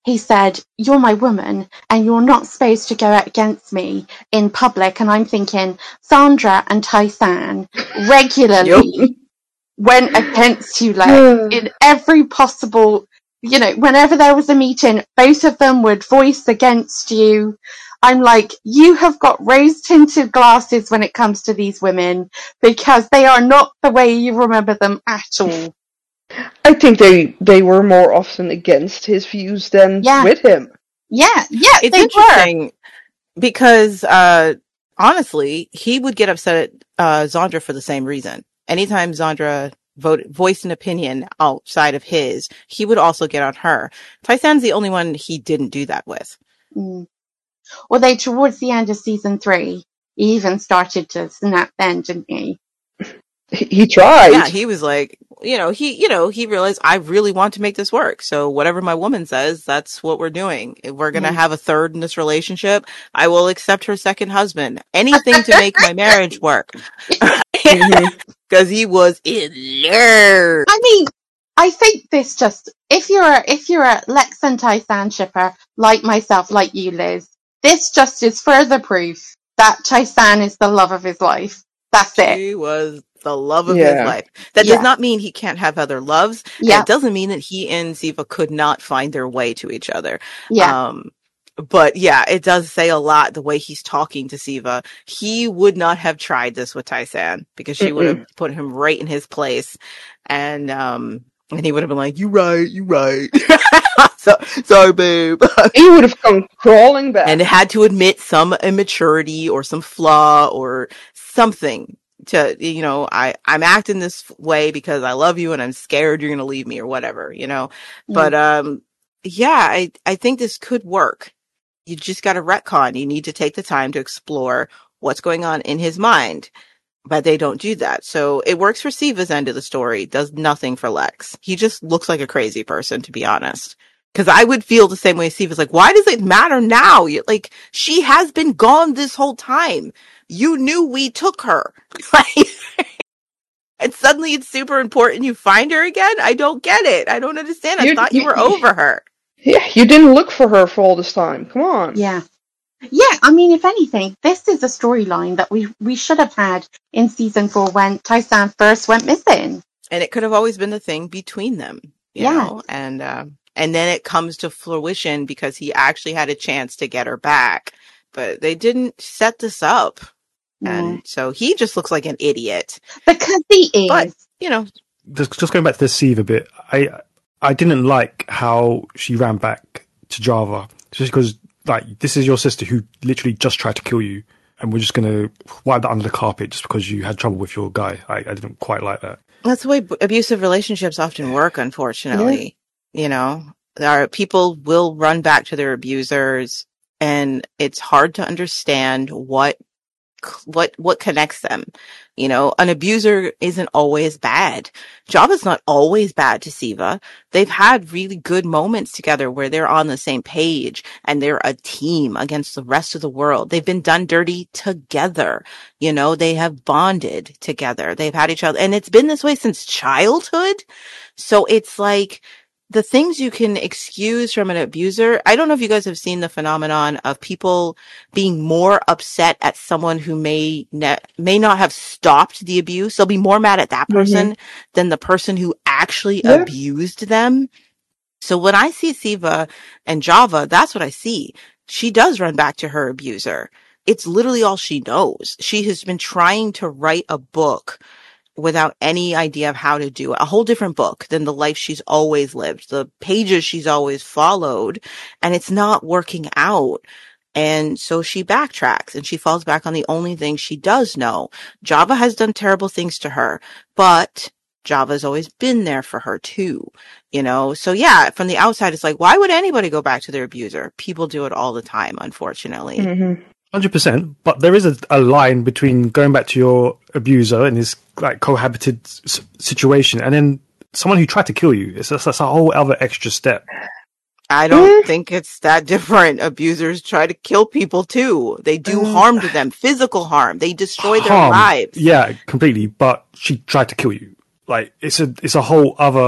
he said, "You're my woman and you're not supposed to go out against me in public." And I'm thinking, Sandra and Tai-San regularly yep. went against you, like, in every possible, you know, whenever there was a meeting, both of them would voice against you. I'm like, you have got rose-tinted glasses when it comes to these women, because they are not the way you remember them at all. I think they they were more often against his views than yeah. with him. Yeah, yeah, it's they interesting were. because uh, honestly, he would get upset at uh, Zandra for the same reason. Anytime Zandra voted, voiced an opinion outside of his, he would also get on her. Tai-San's the only one he didn't do that with. Mm. Well, they towards the end of season three, he even started to snap then, didn't he? He tried. Yeah, he was like, you know, he, you know, he realized I really want to make this work. So whatever my woman says, that's what we're doing. If we're going to mm. have a third in this relationship, I will accept her second husband. Anything to make my marriage work. Because he was in love. I mean, I think this just, if you're a, if you're a Lex and Tai-San shipper, like myself, like you, Liz, this just is further proof that Tai-San is the love of his life. That's it. He was the love of yeah. his life. That yeah. does not mean he can't have other loves. Yeah. And it doesn't mean that he and Ziva could not find their way to each other. Yeah. Um, but yeah, it does say a lot the way he's talking to Ziva. He would not have tried this with Tai-San because she Mm-mm. would have put him right in his place. And, um, and he would have been like, "You right, you right." so, sorry, babe. He would have come crawling back. And had to admit some immaturity or some flaw or something. To, you know, I, I'm acting this way because I love you and I'm scared you're going to leave me or whatever, you know, mm. but, um, yeah, I, I think this could work. You just got to retcon. You need to take the time to explore what's going on in his mind, but they don't do that. So it works for Siva's end of the story, does nothing for Lex. He just looks like a crazy person, to be honest. Cause I would feel the same way Siva's like, why does it matter now? You're like, she has been gone this whole time. You knew we took her. And suddenly it's super important you find her again? I don't get it. I don't understand. I you, thought you, you were over her. Yeah, you didn't look for her for all this time. Come on. Yeah. Yeah, I mean, if anything, this is a storyline that we we should have had in season four when Tai-San first went missing. And it could have always been the thing between them. You yeah. know? And, uh, and then it comes to fruition because he actually had a chance to get her back. But they didn't set this up. And mm. so he just looks like an idiot. Because he is. But, you know. Just, just going back to the Siva bit, I I didn't like how she ran back to Java. Just because, like, this is your sister who literally just tried to kill you. And we're just going to wipe that under the carpet just because you had trouble with your guy. I, I didn't quite like that. That's the way abusive relationships often work, unfortunately. Yeah. You know, there are, people will run back to their abusers. And it's hard to understand what what what connects them. You know, an abuser isn't always bad. Java's not always bad to Siva. They've had really good moments together where they're on the same page and they're a team against the rest of the world. They've been done dirty together. You know, they have bonded together. They've had each other. And it's been this way since childhood. So it's like, the things you can excuse from an abuser, I don't know if you guys have seen the phenomenon of people being more upset at someone who may ne- may not have stopped the abuse. They'll be more mad at that person mm-hmm. than the person who actually yeah. abused them. So when I see Siva and Java, that's what I see. She does run back to her abuser. It's literally all she knows. She has been trying to write a book without any idea of how to do it. A whole different book than the life she's always lived, the pages she's always followed, and it's not working out. And so she backtracks and she falls back on the only thing she does know. Java has done terrible things to her, but Java's always been there for her too, you know? So yeah, from the outside, it's like, why would anybody go back to their abuser? People do it all the time, unfortunately. Mm-hmm. one hundred percent, but there is a, a line between going back to your abuser and his like cohabited s- situation and then someone who tried to kill you. It's that's, that's a whole other extra step. I don't think it's that different. Abusers try to kill people too. They do harm to them, physical harm. They destroy harm, their lives. Yeah, completely. But she tried to kill you. Like it's a it's a whole other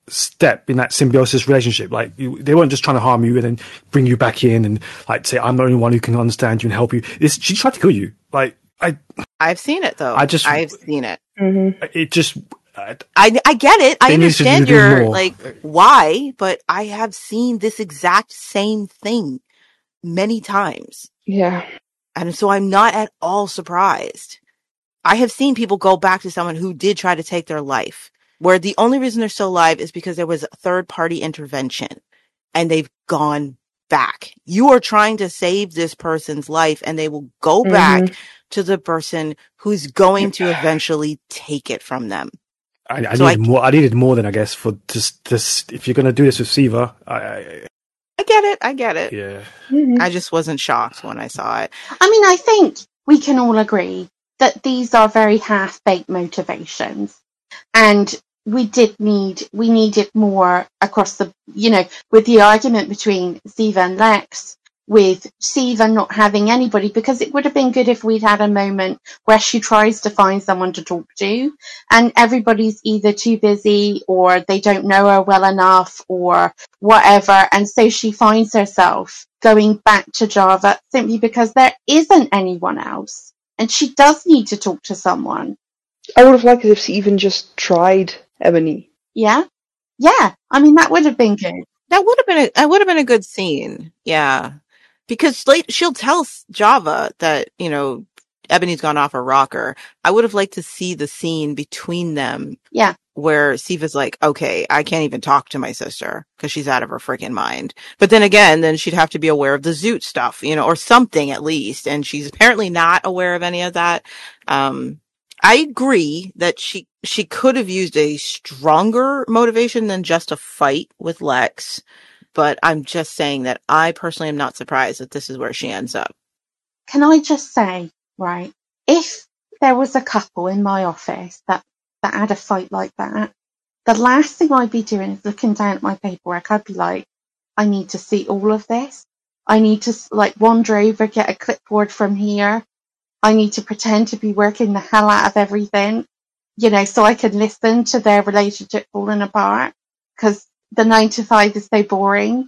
step in that symbiosis relationship. Like you, they weren't just trying to harm you and then bring you back in and like say, I'm the only one who can understand you and help you. It's, she tried to kill you. Like I, I've seen it though. I just, I've seen it. Mm-hmm. It just, I, I, I get it. I They need to understand do your more. like why, but I have seen this exact same thing many times. Yeah. And so I'm not at all surprised. I have seen people go back to someone who did try to take their life, where the only reason they're still alive is because there was third party intervention and they've gone back. You are trying to save this person's life and they will go Mhm. back to the person who's going to eventually take it from them. I, I So needed I- more. I needed more than I guess for just this. If you're going to do this with Siva, I, I I get it. I get it. yeah. Mhm. I just wasn't shocked when I saw it. I mean, I think we can all agree that these are very half-baked motivations, and we did need, we needed more across the, you know, with the argument between Siva and Lex, with Siva not having anybody, because it would have been good if we'd had a moment where she tries to find someone to talk to, and everybody's either too busy or they don't know her well enough or whatever, and so she finds herself going back to Java simply because there isn't anyone else, and she does need to talk to someone. I would have liked it if she even just tried Ebony. Yeah? Yeah. I mean, that would have been good. That would have been a, that would have been a good scene. Yeah. Because like, she'll tell S- Java that, you know, Ebony's gone off a rocker. I would have liked to see the scene between them. Yeah. Where Siva's like, okay, I can't even talk to my sister because she's out of her freaking mind. But then again, then she'd have to be aware of the Zoot stuff, you know, or something at least. And she's apparently not aware of any of that. Um, I agree that she, she could have used a stronger motivation than just a fight with Lex. But I'm just saying that I personally am not surprised that this is where she ends up. Can I just say, right, if there was a couple in my office that, that had a fight like that, the last thing I'd be doing is looking down at my paperwork. I'd be like, I need to see all of this. I need to like wander over, get a clipboard from here. I need to pretend to be working the hell out of everything, you know, so I can listen to their relationship falling apart, because the nine to five is so boring.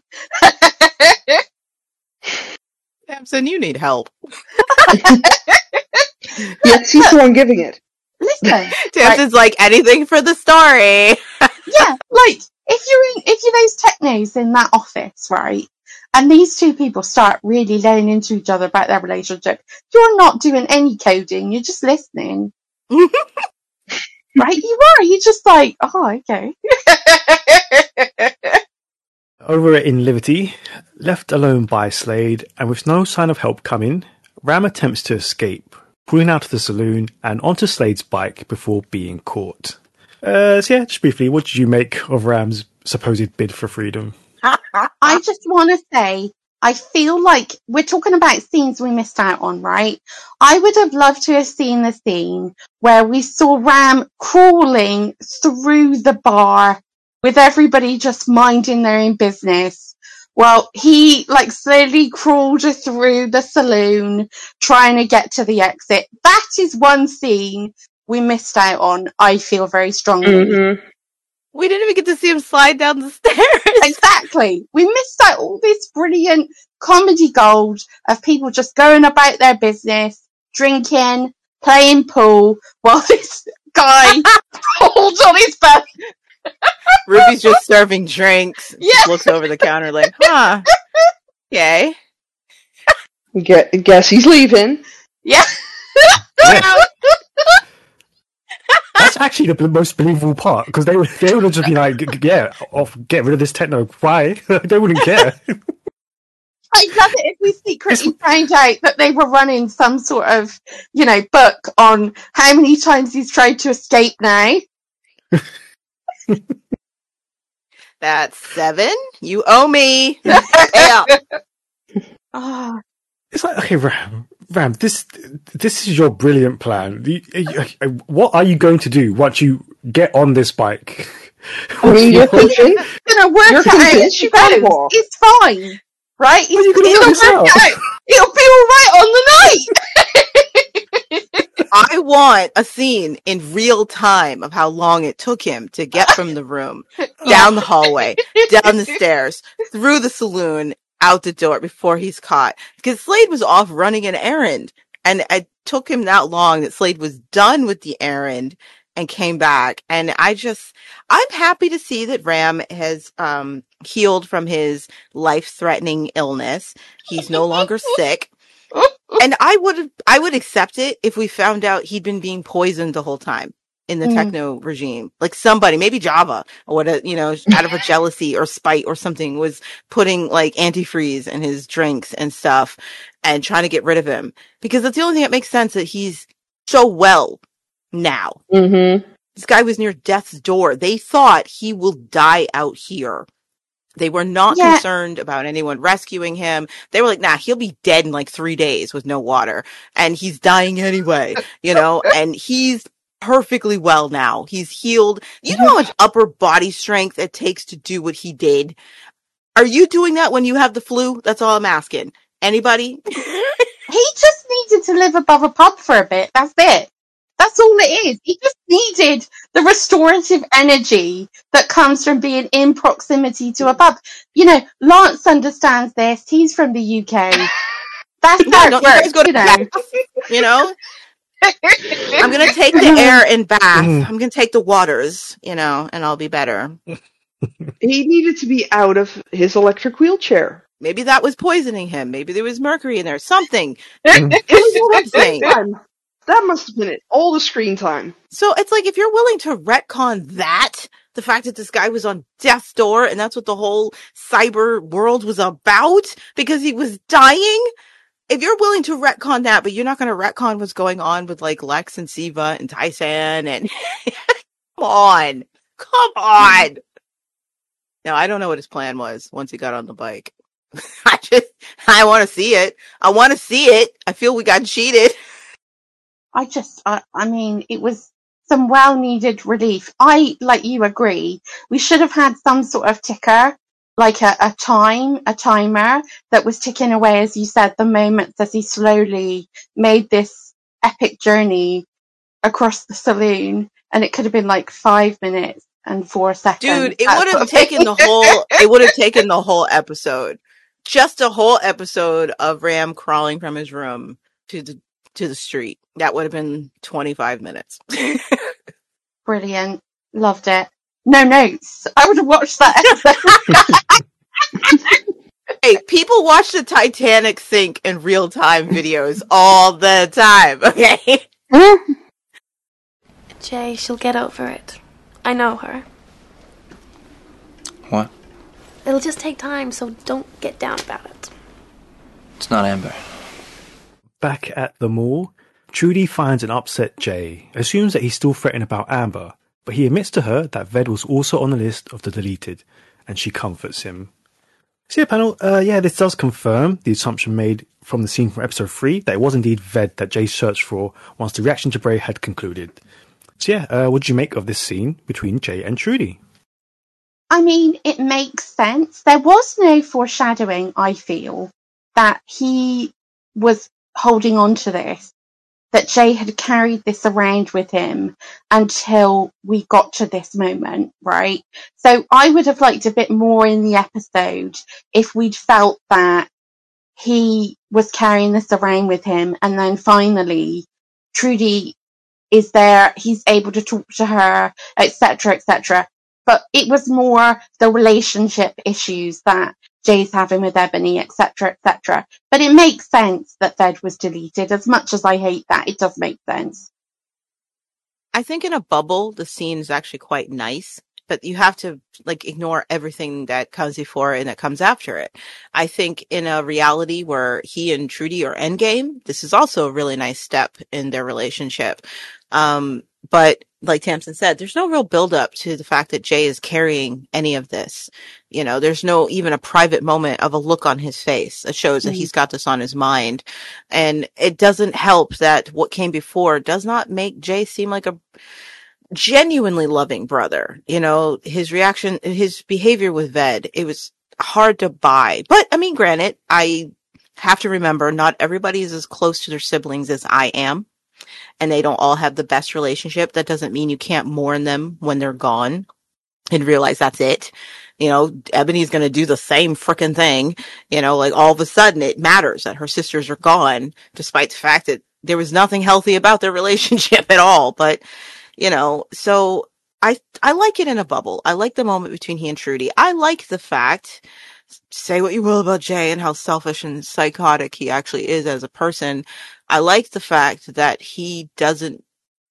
Samson, you need help. Yet she's the one giving it. Listen, Samson's like, anything for the story. yeah, like if you're in, if you're those technos in that office, right, and these two people start really laying into each other about their relationship, you're not doing any coding, you're just listening. Right, you are, you're just like, oh, okay. Over in Liberty, left alone by Slade, and with no sign of help coming, Ram attempts to escape, pulling out of the saloon and onto Slade's bike before being caught. Uh, so yeah, just briefly, what did you make of Ram's supposed bid for freedom? I just want to say, I feel like we're talking about scenes we missed out on, right? I would have loved to have seen the scene where we saw Ram crawling through the bar with everybody just minding their own business. Well, he like slowly crawled through the saloon trying to get to the exit. That is one scene we missed out on, I feel very strongly. Mm-hmm. We didn't even get to see him slide down the stairs. Exactly. We missed out all this brilliant comedy gold of people just going about their business, drinking, playing pool, while this guy holds on his back. Ruby's just serving drinks. Yeah. Just looks over the counter like, huh, yay. Get, guess he's leaving. Yeah. Yeah. That's actually the most believable part, because they would they would have just been like, "G- g- yeah, off, get rid of this techno. Why? They wouldn't care. I'd love it if we secretly found out that they were running some sort of, you know, book on how many times he's tried to escape now. That's seven. You owe me. Pay up. Oh, It's like, okay, Ram, Ram, this this is your brilliant plan. You- you- What are you going to do once you get on this bike? I mean, you're thinking, gonna work You're it out convinced as you he can goes. walk. It's fine, right? Well, you It's, can it'll work this work out. out. It'll be all right on the night. I want a scene in real time of how long it took him to get from the room, down the hallway, down the stairs, through the saloon, out the door before he's caught. Because Slade was off running an errand. And it took him that long that Slade was done with the errand and came back. And I just, I'm happy to see that Ram has um, healed from his life-threatening illness. He's no longer sick. And I would, I would accept it if we found out he'd been being poisoned the whole time in the mm. techno regime. Like somebody, maybe Java, or what, you know, out of a jealousy or spite or something, was putting like antifreeze in his drinks and stuff and trying to get rid of him. Because that's the only thing that makes sense, that he's so well now. Mm-hmm. This guy was near death's door. They thought he will die out here. They were not yeah. concerned about anyone rescuing him. They were like, nah, he'll be dead in like three days with no water. And he's dying anyway, you know, and he's perfectly well now. He's healed. You know how much upper body strength it takes to do what he did? Are you doing that when you have the flu? That's all I'm asking. Anybody? He just needed to live above a pub for a bit. That's it. That's all it is. He just needed the restorative energy that comes from being in proximity to a pub. You know, Lance understands this. He's from the U K. That's how it works, go to you know. You know? I'm going to take the air in Bath. I'm going to take the waters, you know, and I'll be better. He needed to be out of his electric wheelchair. Maybe that was poisoning him. Maybe there was mercury in there. Something. It was screen time. That must have been it. All the screen time. So it's like, if you're willing to retcon that, the fact that this guy was on death's door and that's what the whole cyber world was about because he was dying. If you're willing to retcon that, but you're not going to retcon what's going on with like Lex and Siva and Tyson and come on, come on. Now, I don't know what his plan was once he got on the bike. I just, I want to see it. I want to see it. I feel we got cheated. I just, I, I mean, it was some well-needed relief. I, like you, agree. We should have had some sort of ticker, like a, a time, a timer that was ticking away, as you said, the moments as he slowly made this epic journey across the saloon. And it could have been like five minutes and four seconds. Dude, it would have taken the whole, it would have taken the whole episode. Just a whole episode of Ram crawling from his room to the to the street. That would have been twenty-five minutes. Brilliant. Loved it. No notes. I would have watched that episode. Hey, people watch the Titanic sink in real time videos all the time, okay? Jay, she'll get over it. I know her. What? It'll just take time, so don't get down about it. It's not Amber. Back at the mall, Trudy finds an upset Jay, assumes that he's still fretting about Amber, but he admits to her that Ved was also on the list of the deleted, and she comforts him. So yeah, panel, uh, yeah, this does confirm the assumption made from the scene from episode three that it was indeed Ved that Jay searched for once the reaction to Bray had concluded. So yeah, uh, what did you make of this scene between Jay and Trudy? I mean, it makes sense. There was no foreshadowing, I feel, that he was holding on to this, that Jay had carried this around with him until we got to this moment, right? So I would have liked a bit more in the episode if we'd felt that he was carrying this around with him, and then finally Trudy is there, he's able to talk to her, etc, et cetera. But it was more the relationship issues that Jay's having with Ebony, et cetera, et cetera. But it makes sense that Ved was deleted. As much as I hate that, it does make sense. I think in a bubble, the scene is actually quite nice, but you have to like ignore everything that comes before and that comes after it. I think in a reality where he and Trudy are endgame, this is also a really nice step in their relationship. Um, but like Tamsin said, there's no real build up to the fact that Jay is carrying any of this. You know, there's no even a private moment of a look on his face that shows that he's got this on his mind. And it doesn't help that what came before does not make Jay seem like a genuinely loving brother. You know, his reaction, his behavior with Ved, it was hard to buy. But I mean, granted, I have to remember not everybody is as close to their siblings as I am. and they don't all have the best relationship, that doesn't mean you can't mourn them when they're gone and realize that's it. You know, Ebony's going to do the same frickin' thing. You know, like all of a sudden it matters that her sisters are gone, despite the fact that there was nothing healthy about their relationship at all. But, you know, so I, I like it in a bubble. I like the moment between he and Trudy. I like the fact, say what you will about Jay and how selfish and psychotic he actually is as a person. I like the fact that he doesn't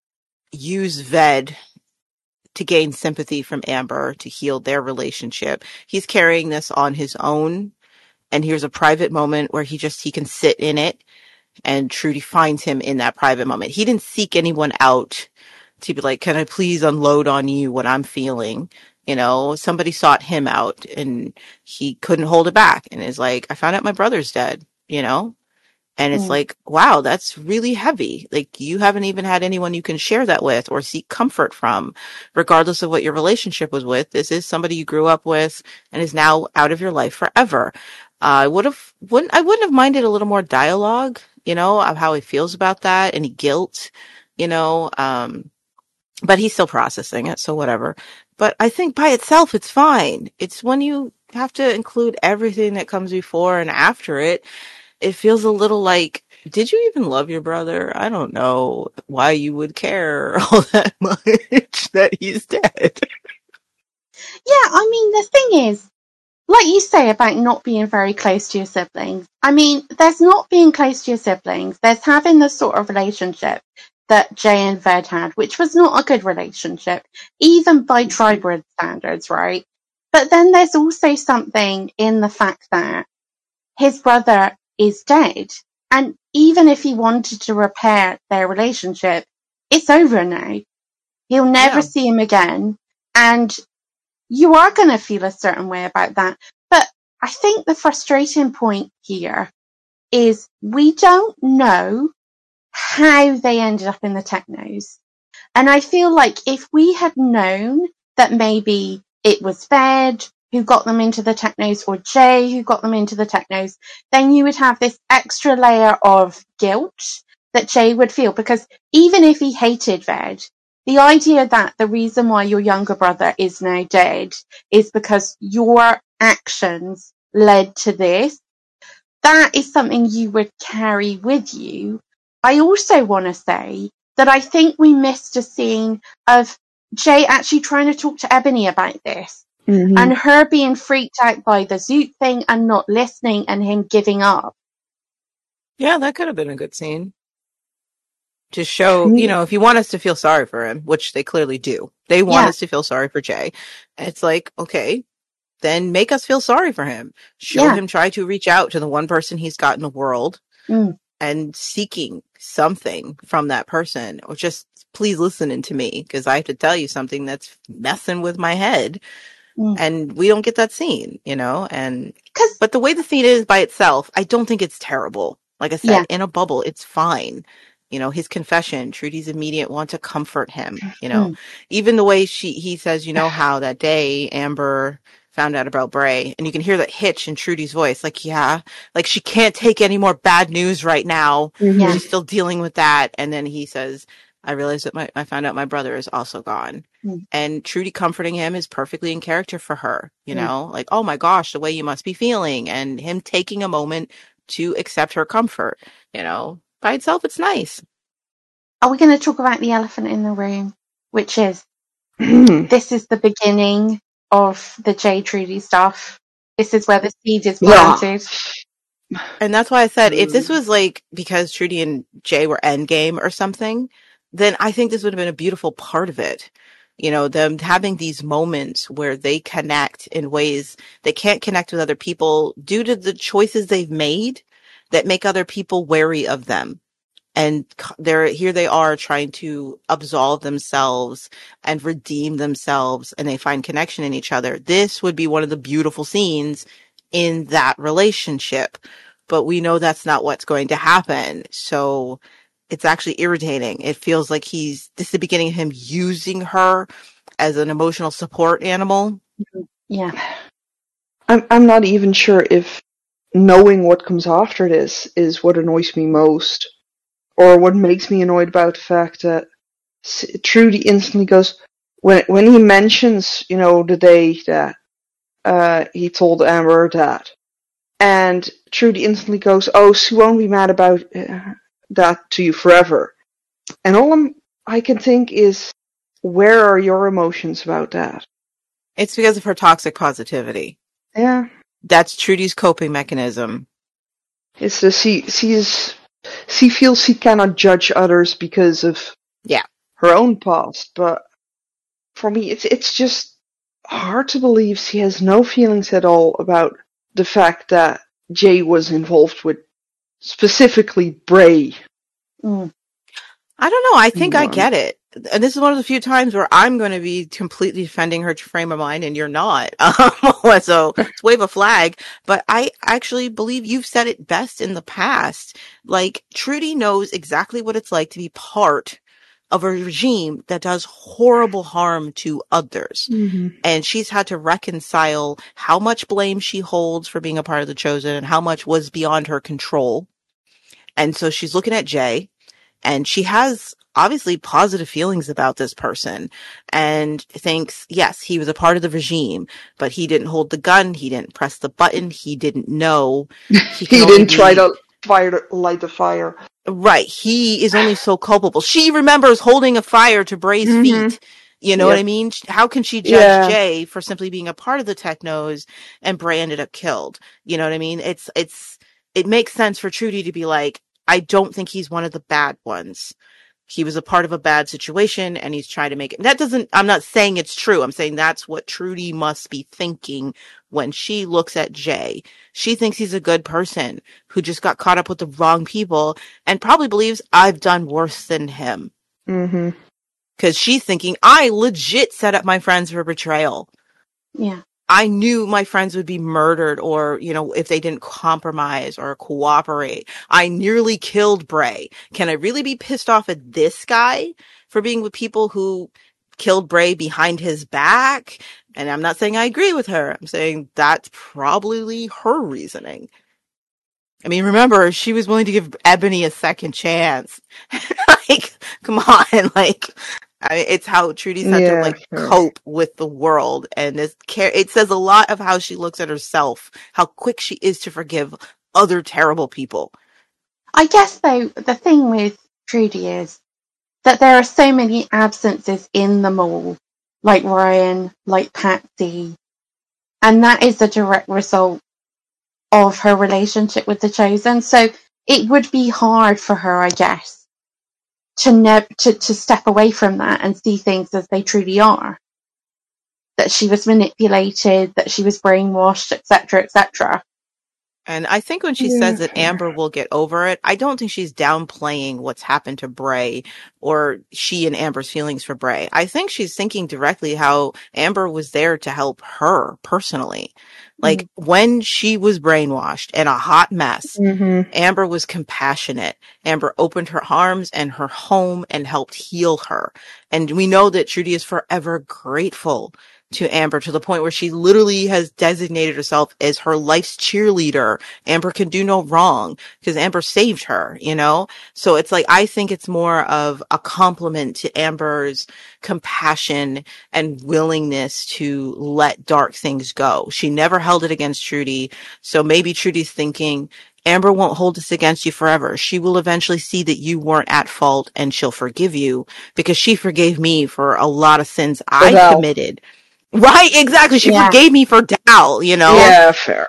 use Ved to gain sympathy from Amber to heal their relationship. He's carrying this on his own. And here's a private moment where he just, he can sit in it, and Trudy finds him in that private moment. He didn't seek anyone out to be like, can I please unload on you what I'm feeling? You know, somebody sought him out and he couldn't hold it back. And is like, I found out my brother's dead, you know? And it's Mm. like, wow, that's really heavy. Like, you haven't even had anyone you can share that with or seek comfort from, regardless of what your relationship was with. This is somebody you grew up with and is now out of your life forever. Uh, I would have, wouldn't, I wouldn't have minded a little more dialogue, you know, of how he feels about that, any guilt, you know, um, but he's still processing it, so whatever. But I think by itself, it's fine. It's when you have to include everything that comes before and after it, it feels a little like, did you even love your brother? I don't know why you would care all that much that he's dead. Yeah, I mean, the thing is, like you say about not being very close to your siblings, I mean, there's not being close to your siblings. There's having the sort of relationship that Jay and Ved had, which was not a good relationship, even by tribal standards, right? But then there's also something in the fact that his brother is dead. And even if he wanted to repair their relationship, it's over now. He'll never Yeah. see him again. And you are going to feel a certain way about that. But I think the frustrating point here is we don't know how they ended up in the Technos. And I feel like if we had known that maybe it was Ved who got them into the Technos or Jay who got them into the Technos, then you would have this extra layer of guilt that Jay would feel. Because even if he hated Ved, the idea that the reason why your younger brother is now dead is because your actions led to this, that is something you would carry with you. I also want to say that I think we missed a scene of Jay actually trying to talk to Ebony about this. Mhm. And her being freaked out by the Zoot thing and not listening and him giving up. Yeah, that could have been a good scene. To show, you know, if you want us to feel sorry for him, which they clearly do. They want Yeah. us to feel sorry for Jay. It's like, okay, then make us feel sorry for him. Show Yeah. him try to reach out to the one person he's got in the world Mm. and seeking something from that person, or just please listen to me because I have to tell you something that's messing with my head. Mm. And we don't get that scene, you know, and, 'Cause- but the way the scene is by itself, I don't think it's terrible. Like I said, Yeah. in a bubble, it's fine. You know, his confession, Trudy's immediate want to comfort him, you know, Mm. even the way she, he says, you know, how that day Amber found out about Bray, and you can hear that hitch in Trudy's voice. Like, yeah, like she can't take any more bad news right now. Yeah. She's still dealing with that. And then he says, I realized that my, I found out my brother is also gone. Mm. And Trudy comforting him is perfectly in character for her, you Mm. know, like, oh my gosh, the way you must be feeling, and him taking a moment to accept her comfort, you know, by itself, it's nice. Are we going to talk about the elephant in the room? Which is, this is the beginning of the Jay Trudy stuff. This is where the seed is planted. And that's why I said, if this was like, because Trudy and Jay were endgame or something, then I think this would have been a beautiful part of it. You know, them having these moments where they connect in ways they can't connect with other people due to the choices they've made that make other people wary of them. And they're here they are trying to absolve themselves and redeem themselves, and they find connection in each other. This would be one of the beautiful scenes in that relationship, but we know that's not what's going to happen. So it's actually irritating. It feels like he's, this is the beginning of him using her as an emotional support animal. Yeah. I'm, I'm not even sure if knowing what comes after this is what annoys me most, or what makes me annoyed about the fact that Trudy instantly goes, when when he mentions, you know, the day that uh, he told Amber that, and Trudy instantly goes, oh, she won't be mad about uh, that to you forever. And all I'm, I can think is, where are your emotions about that? It's because of her toxic positivity. Yeah. That's Trudy's coping mechanism. It's the, she, she is, she feels she cannot judge others because of yeah. her own past, but for me, it's, it's just hard to believe she has no feelings at all about the fact that Jay was involved with specifically Bray. Mm. I don't know. I think I get it. And this is one of the few times where I'm going to be completely defending her frame of mind and you're not. Um, so let's wave a flag. But I actually believe you've said it best in the past. Like, Trudy knows exactly what it's like to be part of a regime that does horrible harm to others. Mm-hmm. And she's had to reconcile how much blame she holds for being a part of the Chosen and how much was beyond her control. And so she's looking at Jay, and she has obviously positive feelings about this person and thinks, yes, he was a part of the regime, but he didn't hold the gun. He didn't press the button. He didn't know. He, he didn't be... try to fire, light the fire. Right. He is only so culpable. She remembers holding a fire to Bray's mm-hmm. feet. You know yep. what I mean? How can she judge yeah. Jay for simply being a part of the Technos and Bray ended up killed? You know what I mean? It's, it's, it makes sense for Trudy to be like, I don't think he's one of the bad ones. He was a part of a bad situation and he's trying to make it. That doesn't, I'm not saying it's true. I'm saying that's what Trudy must be thinking when she looks at Jay. She thinks he's a good person who just got caught up with the wrong people and probably believes I've done worse than him. Mm-hmm. Cause she's thinking, I legit set up my friends for betrayal. Yeah. I knew my friends would be murdered or, you know, if they didn't compromise or cooperate. I nearly killed Bray. Can I really be pissed off at this guy for being with people who killed Bray behind his back? And I'm not saying I agree with her. I'm saying that's probably her reasoning. I mean, remember, she was willing to give Ebony a second chance. Like, come on, like... I mean, it's how Trudy's had yeah, to like sure. cope with the world, and this care. It says a lot of how she looks at herself, how quick she is to forgive other terrible people. I guess though the thing with Trudy is that there are so many absences in the mall, like Ryan, like Patsy, and that is a direct result of her relationship with the Chosen. So it would be hard for her, I guess. To, ne- to to step away from that and see things as they truly are. That she was manipulated, that she was brainwashed, et cetera, et cetera. And I think when she yeah. says that Amber will get over it, I don't think she's downplaying what's happened to Bray or she and Amber's feelings for Bray. I think she's thinking directly how Amber was there to help her personally. Like mm-hmm. when she was brainwashed and a hot mess, mm-hmm. Amber was compassionate. Amber opened her arms and her home and helped heal her. And we know that Trudy is forever grateful to Amber to the point where she literally has designated herself as her life's cheerleader. Amber can do no wrong because Amber saved her, you know? So it's like, I think it's more of a compliment to Amber's compassion and willingness to let dark things go. She never held it against Trudy. So maybe Trudy's thinking, Amber won't hold this against you forever. She will eventually see that you weren't at fault and she'll forgive you because she forgave me for a lot of sins I Dal. committed. Right, exactly. She yeah. forgave me for Dal, you know? Yeah, fair.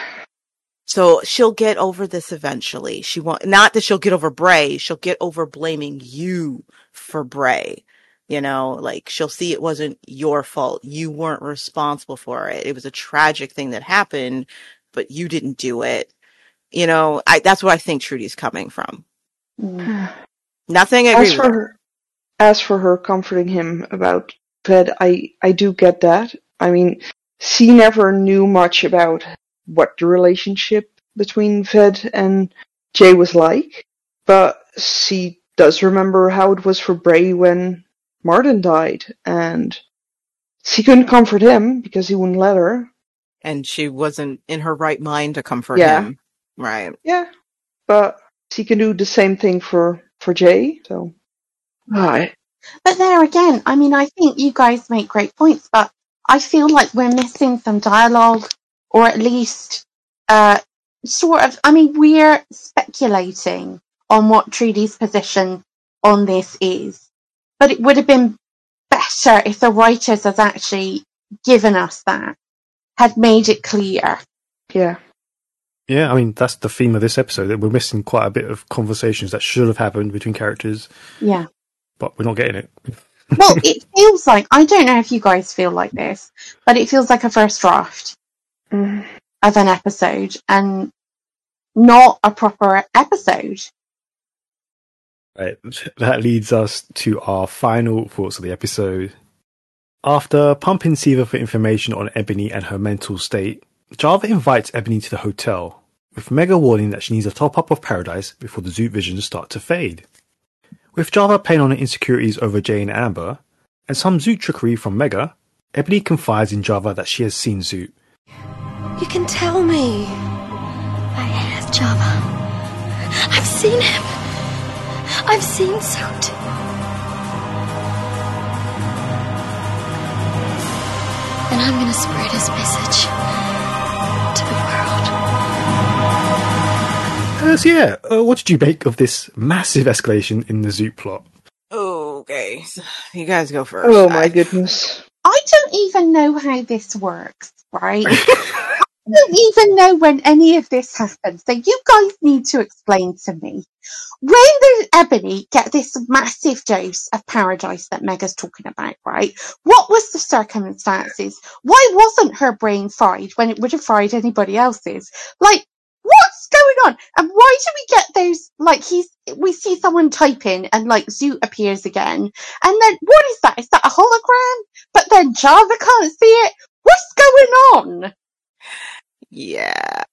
So she'll get over this eventually. She won't, not that she'll get over Bray, she'll get over blaming you for Bray. You know, like she'll see it wasn't your fault. You weren't responsible for it. It was a tragic thing that happened, but you didn't do it. You know, I, that's where I think Trudy's coming from. Mm. Nothing I agree as for with her. her. As for her comforting him about Fed, I, I do get that. I mean, she never knew much about what the relationship between Fed and Jay was like, but she does remember how it was for Bray when Martin died, and she couldn't comfort him because he wouldn't let her. And she wasn't in her right mind to comfort yeah. him. Right. Yeah, but she can do the same thing for for Jay. So, right. But there again, I mean, I think you guys make great points, but I feel like we're missing some dialogue, or at least, uh, sort of, I mean, we're speculating on what Trudy's position on this is, but it would have been better if the writers had actually given us that, had made it clear. Yeah. Yeah, I mean, that's the theme of this episode, that we're missing quite a bit of conversations that should have happened between characters. Yeah. But we're not getting it. Well, it feels like, I don't know if you guys feel like this, but it feels like a first draft Mm. of an episode and not a proper episode. Right, that leads us to our final thoughts of the episode. After pumping Siva for information on Ebony and her mental state, Java invites Ebony to the hotel, with Mega warning that she needs a top-up of Paradise before the Zoot visions start to fade. With Java playing on her insecurities over Jay and Amber, and some Zoot trickery from Mega, Ebony confides in Java that she has seen Zoot. You can tell me. I have, Java. I've seen him. I've seen Zoot. And I'm gonna spread his message to the world. Uh, so yeah, uh, what did you make of this massive escalation in the Zoot plot? Okay, so you guys go first. Oh my I- goodness. I don't even know how this works, right? I don't even know when any of this happens. So you guys need to explain to me. When did Ebony get this massive dose of Paradise that Mega's talking about, right? What was the circumstances? Why wasn't her brain fried when it would have fried anybody else's? Like, what's going on? And why do we get those, like, he's, we see someone typing and, like, Zoot appears again. And then, what is that? Is that a hologram? But then Java can't see it? What's going on? Yeah.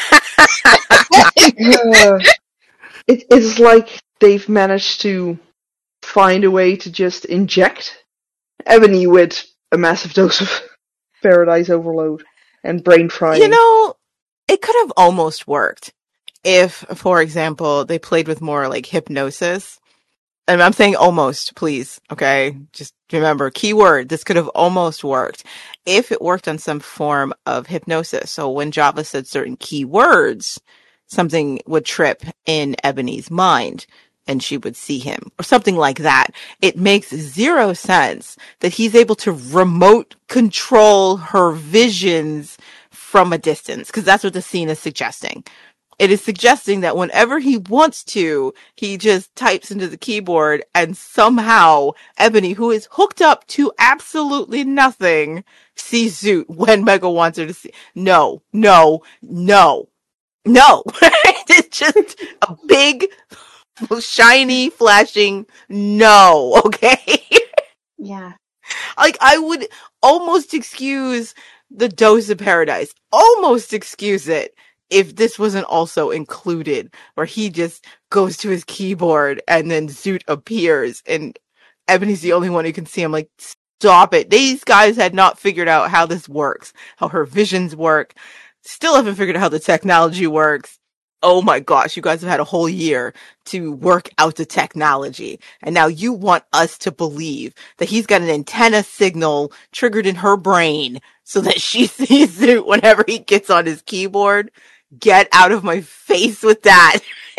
Uh, it, it's like they've managed to find a way to just inject Ebony with a massive dose of Paradise overload and brain frying. You know, it could have almost worked if, for example, they played with more like hypnosis. And I'm saying almost, please. Okay. Just remember, keyword, this could have almost worked if it worked on some form of hypnosis. So when Java said certain keywords, something would trip in Ebony's mind and she would see him or something like that. It makes zero sense that he's able to remote control her visions from a distance, because that's what the scene is suggesting. It is suggesting that whenever he wants to, he just types into the keyboard and somehow Ebony, who is hooked up to absolutely nothing, sees Zoot when Mega wants her to see. No, no, no, no. It's just a big, shiny, flashing no, okay? Yeah. Like, I would almost excuse the dose of Paradise. Almost excuse it. If this wasn't also included, where he just goes to his keyboard and then Zoot appears and Ebony's the only one who can see him. Like, stop it. These guys had not figured out how this works, how her visions work. Still haven't figured out how the technology works. Oh my gosh, you guys have had a whole year to work out the technology. And now you want us to believe that he's got an antenna signal triggered in her brain so that she sees Zoot whenever he gets on his keyboard. Get out of my face with that.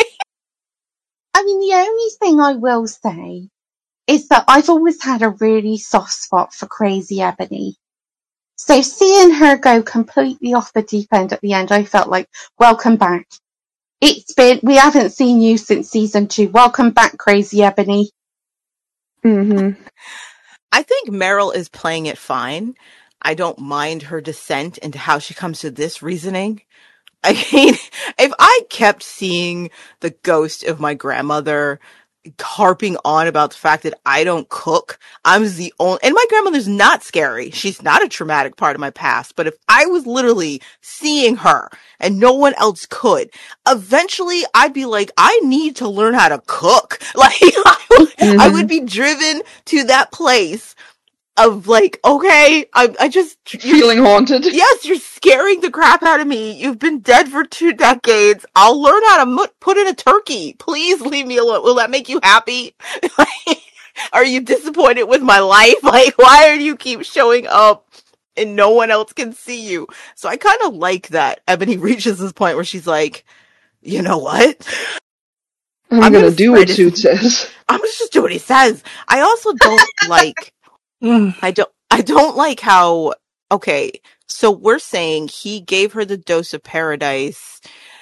I mean, the only thing I will say is that I've always had a really soft spot for Crazy Ebony. So seeing her go completely off the deep end at the end, I felt like, welcome back. It's been, we haven't seen you since season two. Welcome back, Crazy Ebony. Mm-hmm. I think Meryl is playing it fine. I don't mind her descent into how she comes to this reasoning. I mean, if I kept seeing the ghost of my grandmother harping on about the fact that I don't cook, I'm the only, and my grandmother's not scary. She's not a traumatic part of my past. But if I was literally seeing her and no one else could, eventually I'd be like, I need to learn how to cook. Like, I would, Mm-hmm. I would be driven to that place of like, okay, I, I just feeling haunted. Yes, you're scaring the crap out of me. You've been dead for two decades. I'll learn how to mu- put in a turkey. Please leave me alone. Will that make you happy? Like, are you disappointed with my life? Like, why do you keep showing up and no one else can see you? So I kind of like that Ebony reaches this point where she's like, you know what? I'm, I'm gonna, gonna do what Zoot says. I'm gonna just do what he says. I also don't like. I don't. I don't like how. Okay, so we're saying he gave her the dose of paradise.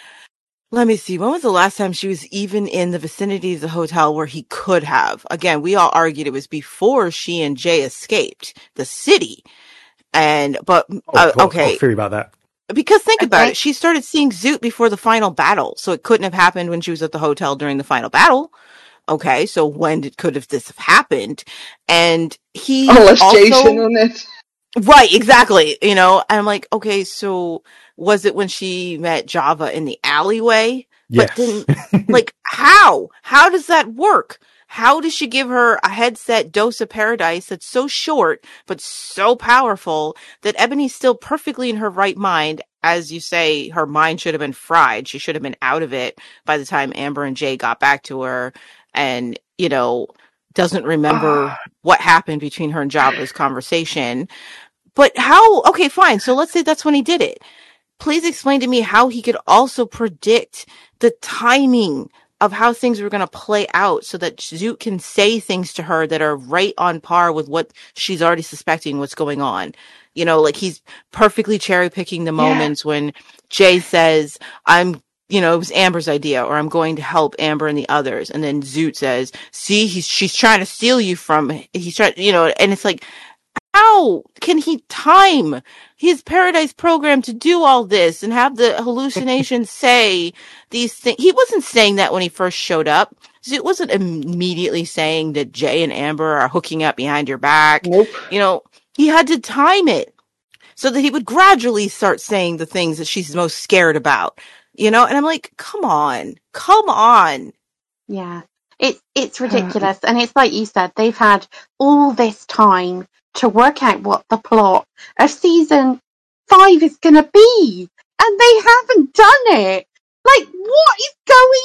Let me see. When was the last time she was even in the vicinity of the hotel where he could have? Again, we all argued it was before she and Jay escaped the city. And but oh, uh, got, okay, got a theory about that. Because think about it, she started seeing Zoot before the final battle, so it couldn't have happened when she was at the hotel during the final battle. Okay, so when did, could have this have happened? And he unless also, Jason on it, right? Exactly. You know, and I'm like, okay, so was it when she met Java in the alleyway? Yes. But then, like, how? How does that work? How does she give her a headset dose of paradise that's so short, but so powerful that Ebony's still perfectly in her right mind? As you say, her mind should have been fried. She should have been out of it by the time Amber and Jay got back to her and, you know, doesn't remember what happened between her and Java's conversation. But how? Okay, fine. So let's say that's when he did it. Please explain to me how he could also predict the timing of how things were going to play out so that Zoot can say things to her that are right on par with what she's already suspecting what's going on. You know, like he's perfectly cherry picking the moments yeah. when Jay says, I'm, you know, it was Amber's idea, or I'm going to help Amber and the others. And then Zoot says, see, he's, she's trying to steal you from, he's trying, you know, and it's like, how can he time his paradise program to do all this and have the hallucinations say these things? He wasn't saying that when he first showed up. It wasn't immediately saying that Jay and Amber are hooking up behind your back. Nope. You know, he had to time it so that he would gradually start saying the things that she's most scared about. You know, and I'm like, come on, come on. Yeah, it's it's ridiculous. And it's like you said, they've had all this time to work out what the plot of season five is going to be. And they haven't done it. Like, what is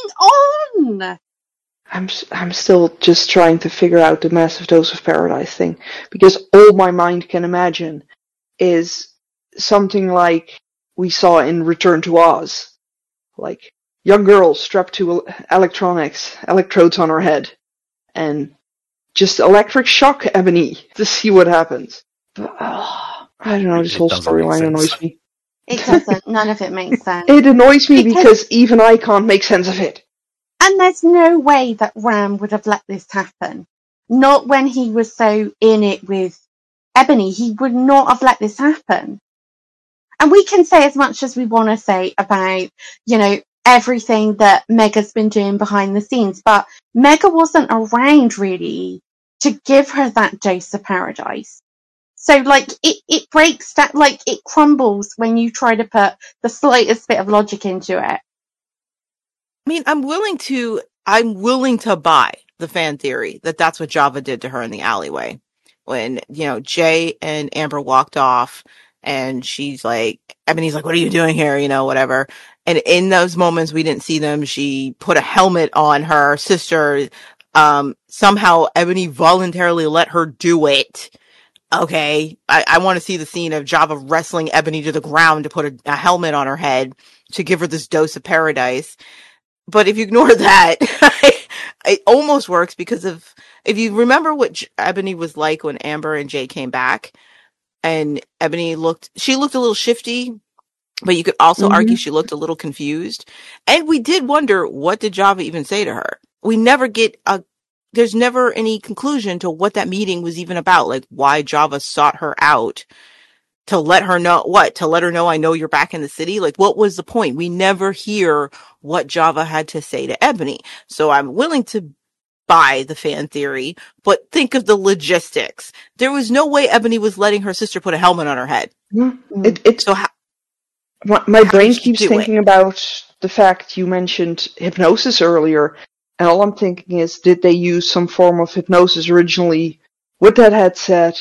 going on? I'm I'm still just trying to figure out the massive dose of paradise thing. Because all my mind can imagine is something like we saw in Return to Oz. Like, young girl strapped to electronics, electrodes on her head. And just electric shock Ebony to see what happens. But, oh, I don't know, this whole storyline annoys me. It doesn't. None of it makes sense. It annoys me because, because even I can't make sense of it. And there's no way that Ram would have let this happen. Not when he was so in it with Ebony. He would not have let this happen. And we can say as much as we want to say about, you know, everything that Mega's been doing behind the scenes, but Mega wasn't around really to give her that dose of paradise. So like it, it breaks that, like it crumbles when you try to put the slightest bit of logic into it. I mean, I'm willing to, I'm willing to buy the fan theory that that's what Java did to her in the alleyway when, you know, Jay and Amber walked off and she's like, Ebony's like, what are you doing here? You know, whatever. And in those moments, we didn't see them. She put a helmet on her sister. Um, somehow Ebony voluntarily let her do it. Okay. I, I want to see the scene of Java wrestling Ebony to the ground to put a, a helmet on her head to give her this dose of paradise. But if you ignore that, it almost works because of, if you remember what J- Ebony was like when Amber and Jay came back and Ebony looked, she looked a little shifty. But you could also mm-hmm. argue she looked a little confused. And we did wonder, what did Java even say to her? We never get a, there's never any conclusion to what that meeting was even about. Like why Java sought her out to let her know what, to let her know, I know you're back in the city. Like what was the point? We never hear what Java had to say to Ebony. So I'm willing to buy the fan theory, but think of the logistics. There was no way Ebony was letting her sister put a helmet on her head. Mm-hmm. It, it, so how, My, my brain keeps thinking it? about the fact you mentioned hypnosis earlier, and all I'm thinking is, did they use some form of hypnosis originally with that headset,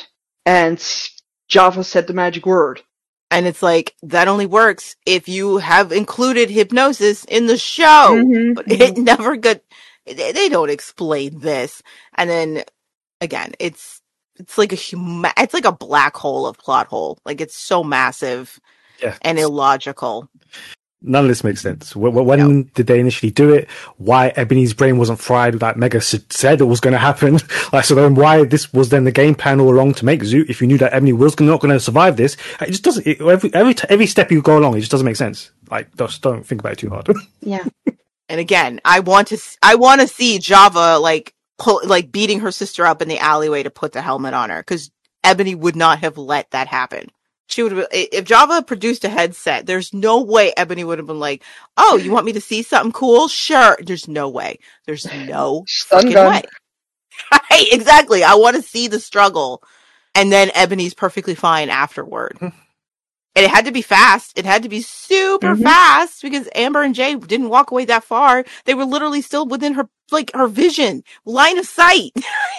And Java said the magic word. And it's like, that only works if you have included hypnosis in the show. Mm-hmm. But it never got, they, they don't explain this. And then, again, it's, it's like a hum- it's like a black hole of plot hole. Like, it's so massive Yeah. and illogical. None of this makes sense. When, when No. did they initially do it? Why Ebony's brain wasn't fried like Mega said it was going to happen? Like, so then why this was then the game plan all along to make Zoot if you knew that Ebony was not going to survive this? It just doesn't, it, every, every, every step you go along, it just doesn't make sense. Like, just don't think about it too hard. Yeah. And again, I want to, I want to see Java, like, pull, like beating her sister up in the alleyway to put the helmet on her. Cause Ebony would not have let that happen. She would have, if Java produced a headset, there's no way Ebony would have been like, oh, you want me to see something cool? Sure. There's no way. There's no fucking way. Right, exactly. I want to see the struggle. And then Ebony's perfectly fine afterward. And it had to be fast. It had to be super Mm-hmm. fast because Amber and Jay didn't walk away that far. They were literally still within her, like, her vision, line of sight.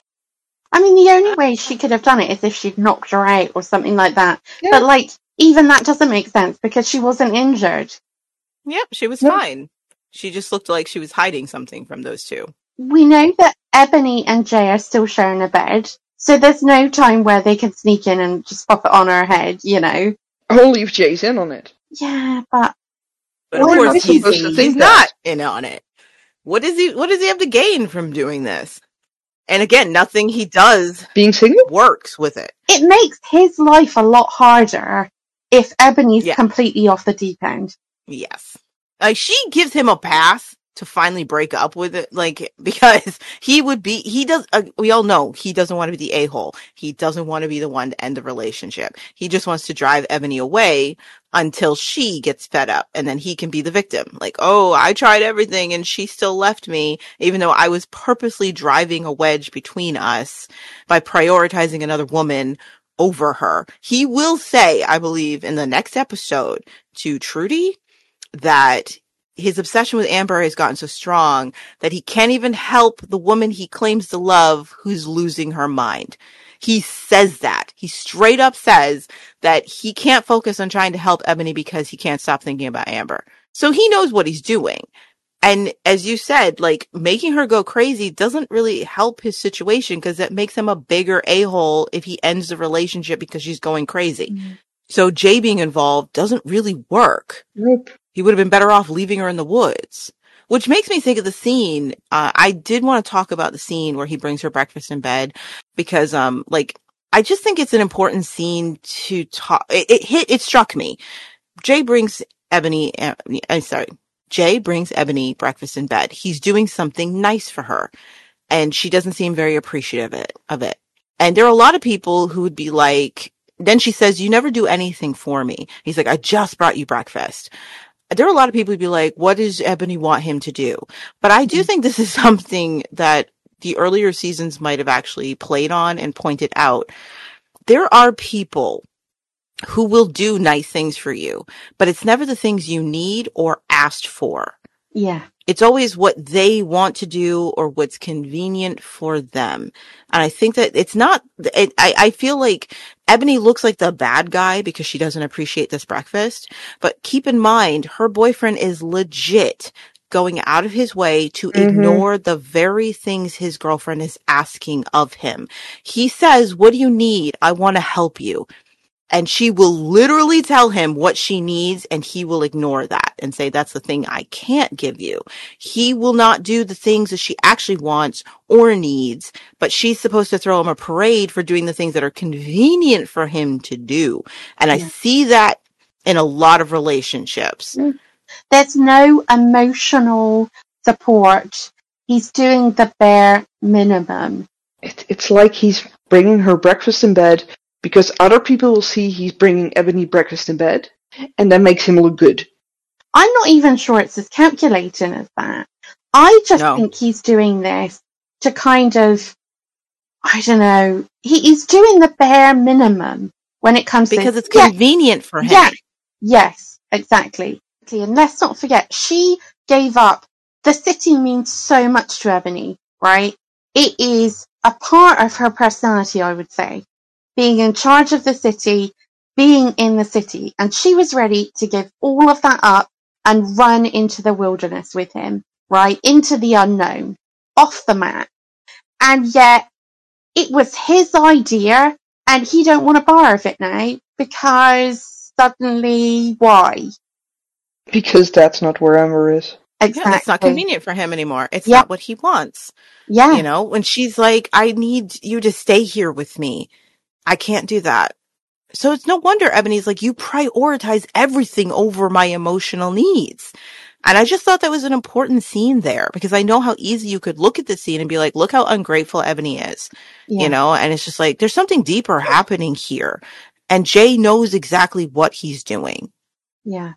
I mean, the only way she could have done it is if she'd knocked her out or something like that. Yeah. But, like, even that doesn't make sense because she wasn't injured. Yep, she was No. fine. She just looked like she was hiding something from those two. We know that Ebony and Jay are still sharing a bed, so there's no time where they can sneak in and just pop it on her head, you know? Only if Jay's in on it. Yeah, but... But of We're course, not he's, supposed to he's think not that. in on it. What does he? What does he have to gain from doing this? And again, nothing he does being single works with it. It makes his life a lot harder if Ebony's Yeah. completely off the deep end. Yes, like she gives him a pass to finally break up with it, like because he would be. He does. Uh, we all know he doesn't want to be the a-hole. He doesn't want to be the one to end the relationship. He just wants to drive Ebony away until she gets fed up, and then he can be the victim. Like, oh, I tried everything and she still left me, even though I was purposely driving a wedge between us by prioritizing another woman over her. He will say, I believe, in the next episode to Trudy that his obsession with Amber has gotten so strong that he can't even help the woman he claims to love who's losing her mind. He says that. He straight up says that he can't focus on trying to help Ebony because he can't stop thinking about Amber. So he knows what he's doing. And as you said, like, making her go crazy doesn't really help his situation because that makes him a bigger a-hole if he ends the relationship because she's going crazy. Mm-hmm. So Jay being involved doesn't really work. Nope. He would have been better off leaving her in the woods. Which makes me think of the scene. Uh, I did want to talk about the scene where he brings her breakfast in bed because, um, like, I just think it's an important scene to talk. It, it hit, it struck me. Jay brings Ebony, uh, I'm sorry. Jay brings Ebony breakfast in bed. He's doing something nice for her and she doesn't seem very appreciative of it, of it. And there are a lot of people who would be like, then she says, you never do anything for me. He's like, I just brought you breakfast. There are a lot of people who'd be like, what does Ebony want him to do? But I do think this is something that the earlier seasons might have actually played on and pointed out. There are people who will do nice things for you, but it's never the things you need or asked for. Yeah. It's always what they want to do or what's convenient for them. And I think that it's not, it, I, I feel like Ebony looks like the bad guy because she doesn't appreciate this breakfast. But keep in mind, her boyfriend is legit going out of his way to mm-hmm. ignore the very things his girlfriend is asking of him. He says, what do you need? I want to help you. And she will literally tell him what she needs and he will ignore that and say, that's the thing I can't give you. He will not do the things that she actually wants or needs, but she's supposed to throw him a parade for doing the things that are convenient for him to do. And I yeah. see that in a lot of relationships. There's no emotional support. He's doing the bare minimum. It, it's like he's bringing her breakfast in bed because other people will see he's bringing Ebony breakfast in bed, and that makes him look good. I'm not even sure it's as calculating as that. I just no. think he's doing this to kind of, I don't know, he, he's doing the bare minimum when it comes because to... Because it's yeah, convenient for him. Yeah, yes, exactly. And let's not forget, she gave up. The city means so much to Ebony, right? It is a part of her personality, I would say. being in charge of the city, being in the city. And she was ready to give all of that up and run into the wilderness with him, right? Into the unknown, off the map. And yet it was his idea and he don't want a bar of it now because suddenly why? Because that's not where Amber is. Exactly. Yeah, that's not convenient for him anymore. It's Yeah. not what he wants. Yeah. You know, when she's like, I need you to stay here with me. I can't do that. So it's no wonder Ebony's like, you prioritize everything over my emotional needs. And I just thought that was an important scene there because I know how easy you could look at the scene and be like, look how ungrateful Ebony is, Yeah. you know, and it's just like, there's something deeper happening here. And Jay knows exactly what he's doing. Yeah.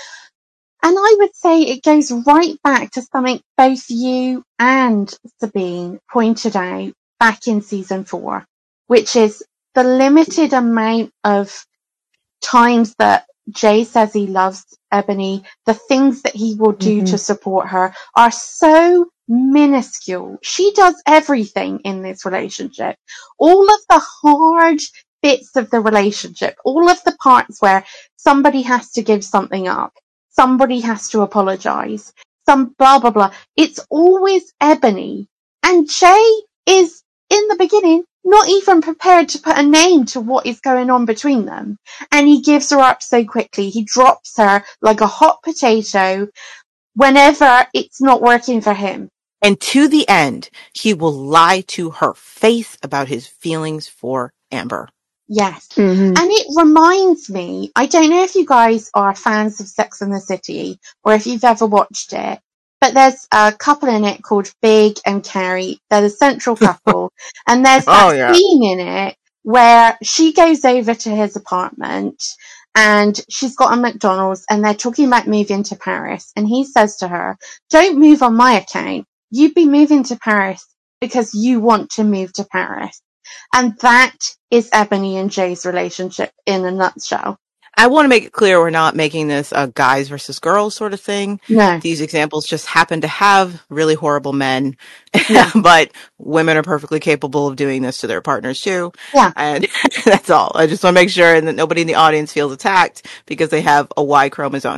And I would say it goes right back to something both you and Sabine pointed out back in season four, which is the limited amount of times that Jay says he loves Ebony, the things that he will do Mhm. to support her are so minuscule. She does everything in this relationship. All of the hard bits of the relationship, all of the parts where somebody has to give something up, somebody has to apologize, some blah, blah, blah. It's always Ebony. And Jay is, in the beginning, not even prepared to put a name to what is going on between them. And he gives her up so quickly. He drops her like a hot potato whenever it's not working for him. And to the end, he will lie to her face about his feelings for Amber. Yes. Mhm. And it reminds me, I don't know if you guys are fans of Sex and the City or if you've ever watched it, but there's a couple in it called Big and Carrie. They're the central couple. And there's that Oh, yeah. scene in it where she goes over to his apartment and she's got a McDonald's and they're talking about moving to Paris. And he says to her, don't move on my account. You'd be moving to Paris because you want to move to Paris. And that is Ebony and Jay's relationship in a nutshell. I want to make it clear we're not making this a guys versus girls sort of thing. No. These examples just happen to have really horrible men, Yeah. but women are perfectly capable of doing this to their partners too. Yeah. And that's all. I just want to make sure that nobody in the audience feels attacked because they have a Y chromosome.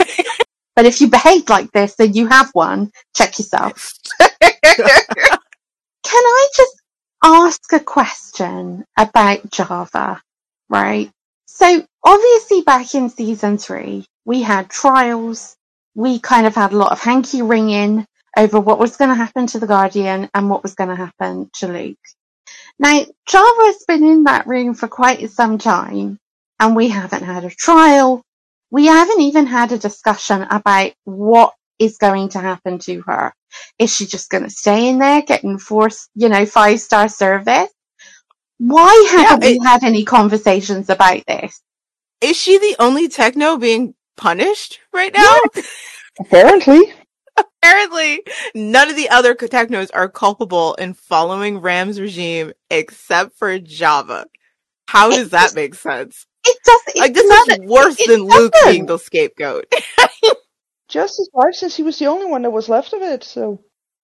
But if you behave like this and you have one, check yourself. Can I just ask a question about Java, right? So obviously back in season three, we had trials. We kind of had a lot of hanky ringing over what was going to happen to the Guardian and what was going to happen to Luke. Now, Java's been in that room for quite some time and we haven't had a trial. We haven't even had a discussion about what is going to happen to her. Is she just going to stay in there getting forced, you know, five star service? Why haven't Yeah, it- we had any conversations about this? Is she the only techno being punished right now? Apparently. Apparently, none of the other technos are culpable in following Ram's regime except for Java. How does that make sense? It does. Like, this none is of- worse it than Luke doesn't. being the scapegoat. Justice wife says he was the only one that was left of it, so.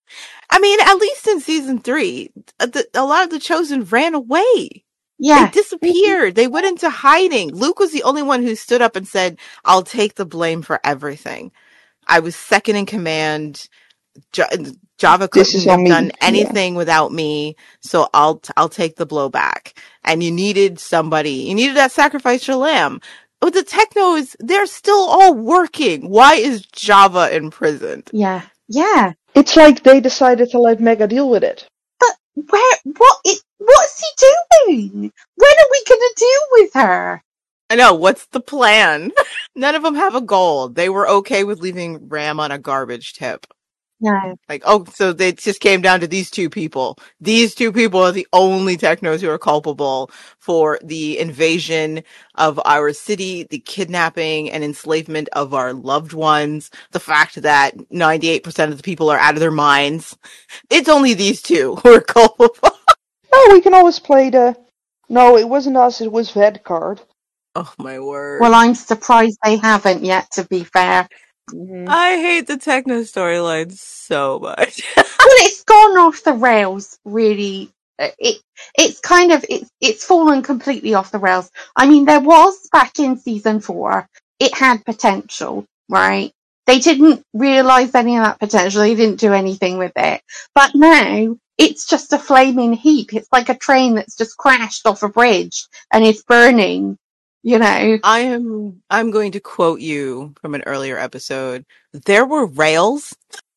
I mean, at least in season three, a, the, a lot of the Chosen ran away. Yeah. They disappeared. They went into hiding. Luke was the only one who stood up and said, I'll take the blame for everything. I was second in command. J- Java This couldn't is on have me. done Yeah. anything without me, so I'll t- I'll take the blowback. And you needed somebody. You needed that sacrificial lamb. But the technos, they're still all working. Why is Java imprisoned? Yeah. Yeah. It's like they decided to let Mega deal with it. But where, what, it, what's he doing? When are we going to deal with her? I know, what's the plan? None of them have a goal. They were okay with leaving Ram on a garbage tip. No. Like, oh, so they just came down to these two people. These two people are the only technos who are culpable for the invasion of our city, the kidnapping and enslavement of our loved ones, the fact that ninety-eight percent of the people are out of their minds. It's only these two who are culpable. Oh, we can always play the. No, it wasn't us, it was Ved card. Oh, my word. Well, I'm surprised they haven't yet, to be fair. Mm-hmm. I hate the techno storyline so much. Well, it's gone off the rails really it it's kind of it's it's fallen completely off the rails. I mean, there was back in season four, it had potential, right? They didn't realize any of that potential. They didn't do anything with it. But now it's just a flaming heap. It's like a train that's just crashed off a bridge and it's burning. You know, I am. I'm going to quote you from an earlier episode. There were rails.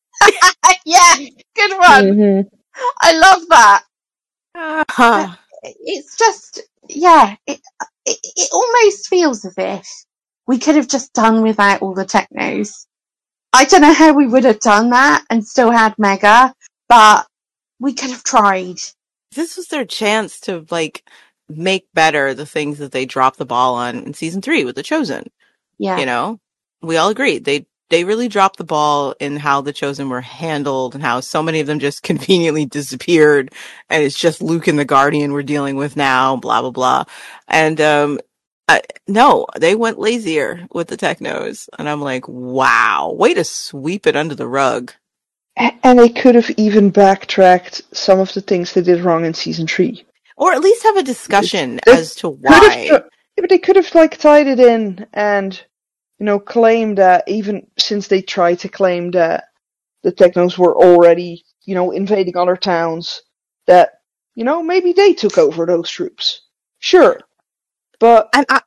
Yeah, good one. Mm-hmm. I love that. Uh-huh. It's just, yeah, it, it it almost feels as if we could have just done without all the technos. I don't know how we would have done that and still had Mega, but we could have tried. This was their chance to like make better the things that they dropped the ball on in season three with The Chosen. Yeah. You know, we all agreed they they really dropped the ball in how The Chosen were handled and how so many of them just conveniently disappeared, and it's just Luke and the Guardian we're dealing with now. Blah blah blah, and um. Uh, no, they went lazier with the technos, and I'm like, wow, way to sweep it under the rug. And they could have even backtracked some of the things they did wrong in season three. Or at least have a discussion They as to could why. have, but they could have like tied it in and, you know, claimed that even since they tried to claim that the technos were already, you know, invading other towns, that, you know, maybe they took over those troops. Sure. But and I,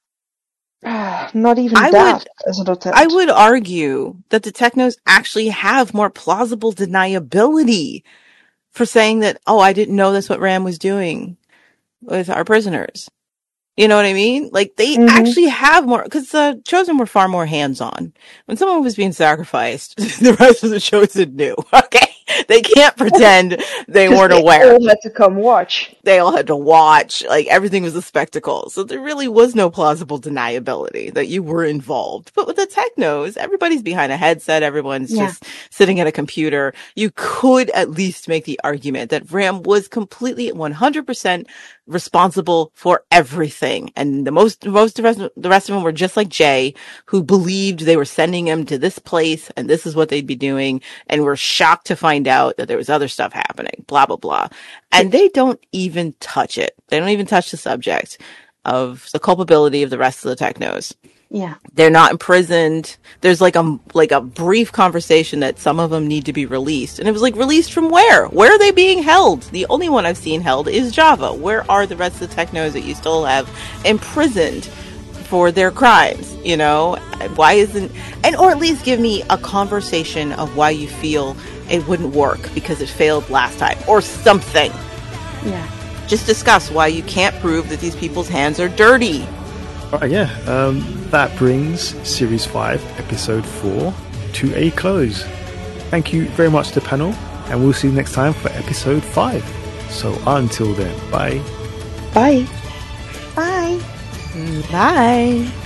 uh, not even I that would, as an attempt. I would argue that the technos actually have more plausible deniability for saying that, oh, I didn't know that's what Ram was doing with our prisoners. You know what I mean? Like, they mm-hmm. actually have more, because the Chosen were far more hands-on. When someone was being sacrificed, the rest of the Chosen knew, okay? They can't pretend they weren't they aware. They all had to come watch. They all had to watch. Like, everything was a spectacle. So there really was no plausible deniability that you were involved. But with the technos, everybody's behind a headset. Everyone's yeah. just sitting at a computer. You could at least make the argument that Ram was completely one hundred percent responsible for everything. And the most, most of the rest, the rest of them were just like Jay, who believed they were sending him to this place and this is what they'd be doing. And were shocked to find out that there was other stuff happening, blah, blah, blah. And they don't even touch it. They don't even touch the subject of the culpability of the rest of the technos. Yeah. They're not imprisoned. There's like a, like a brief conversation that some of them need to be released. And it was like, released from where? Where are they being held? The only one I've seen held is Java. Where are the rest of the technos that you still have imprisoned for their crimes? You know, why isn't, and, or at least give me a conversation of why you feel it wouldn't work because it failed last time or something. Yeah. Just discuss why you can't prove that these people's hands are dirty. All right, yeah. Um, that brings Series five, Episode four to a close. Thank you very much to the panel, and we'll see you next time for Episode five. So until then, bye. Bye. Bye. Bye.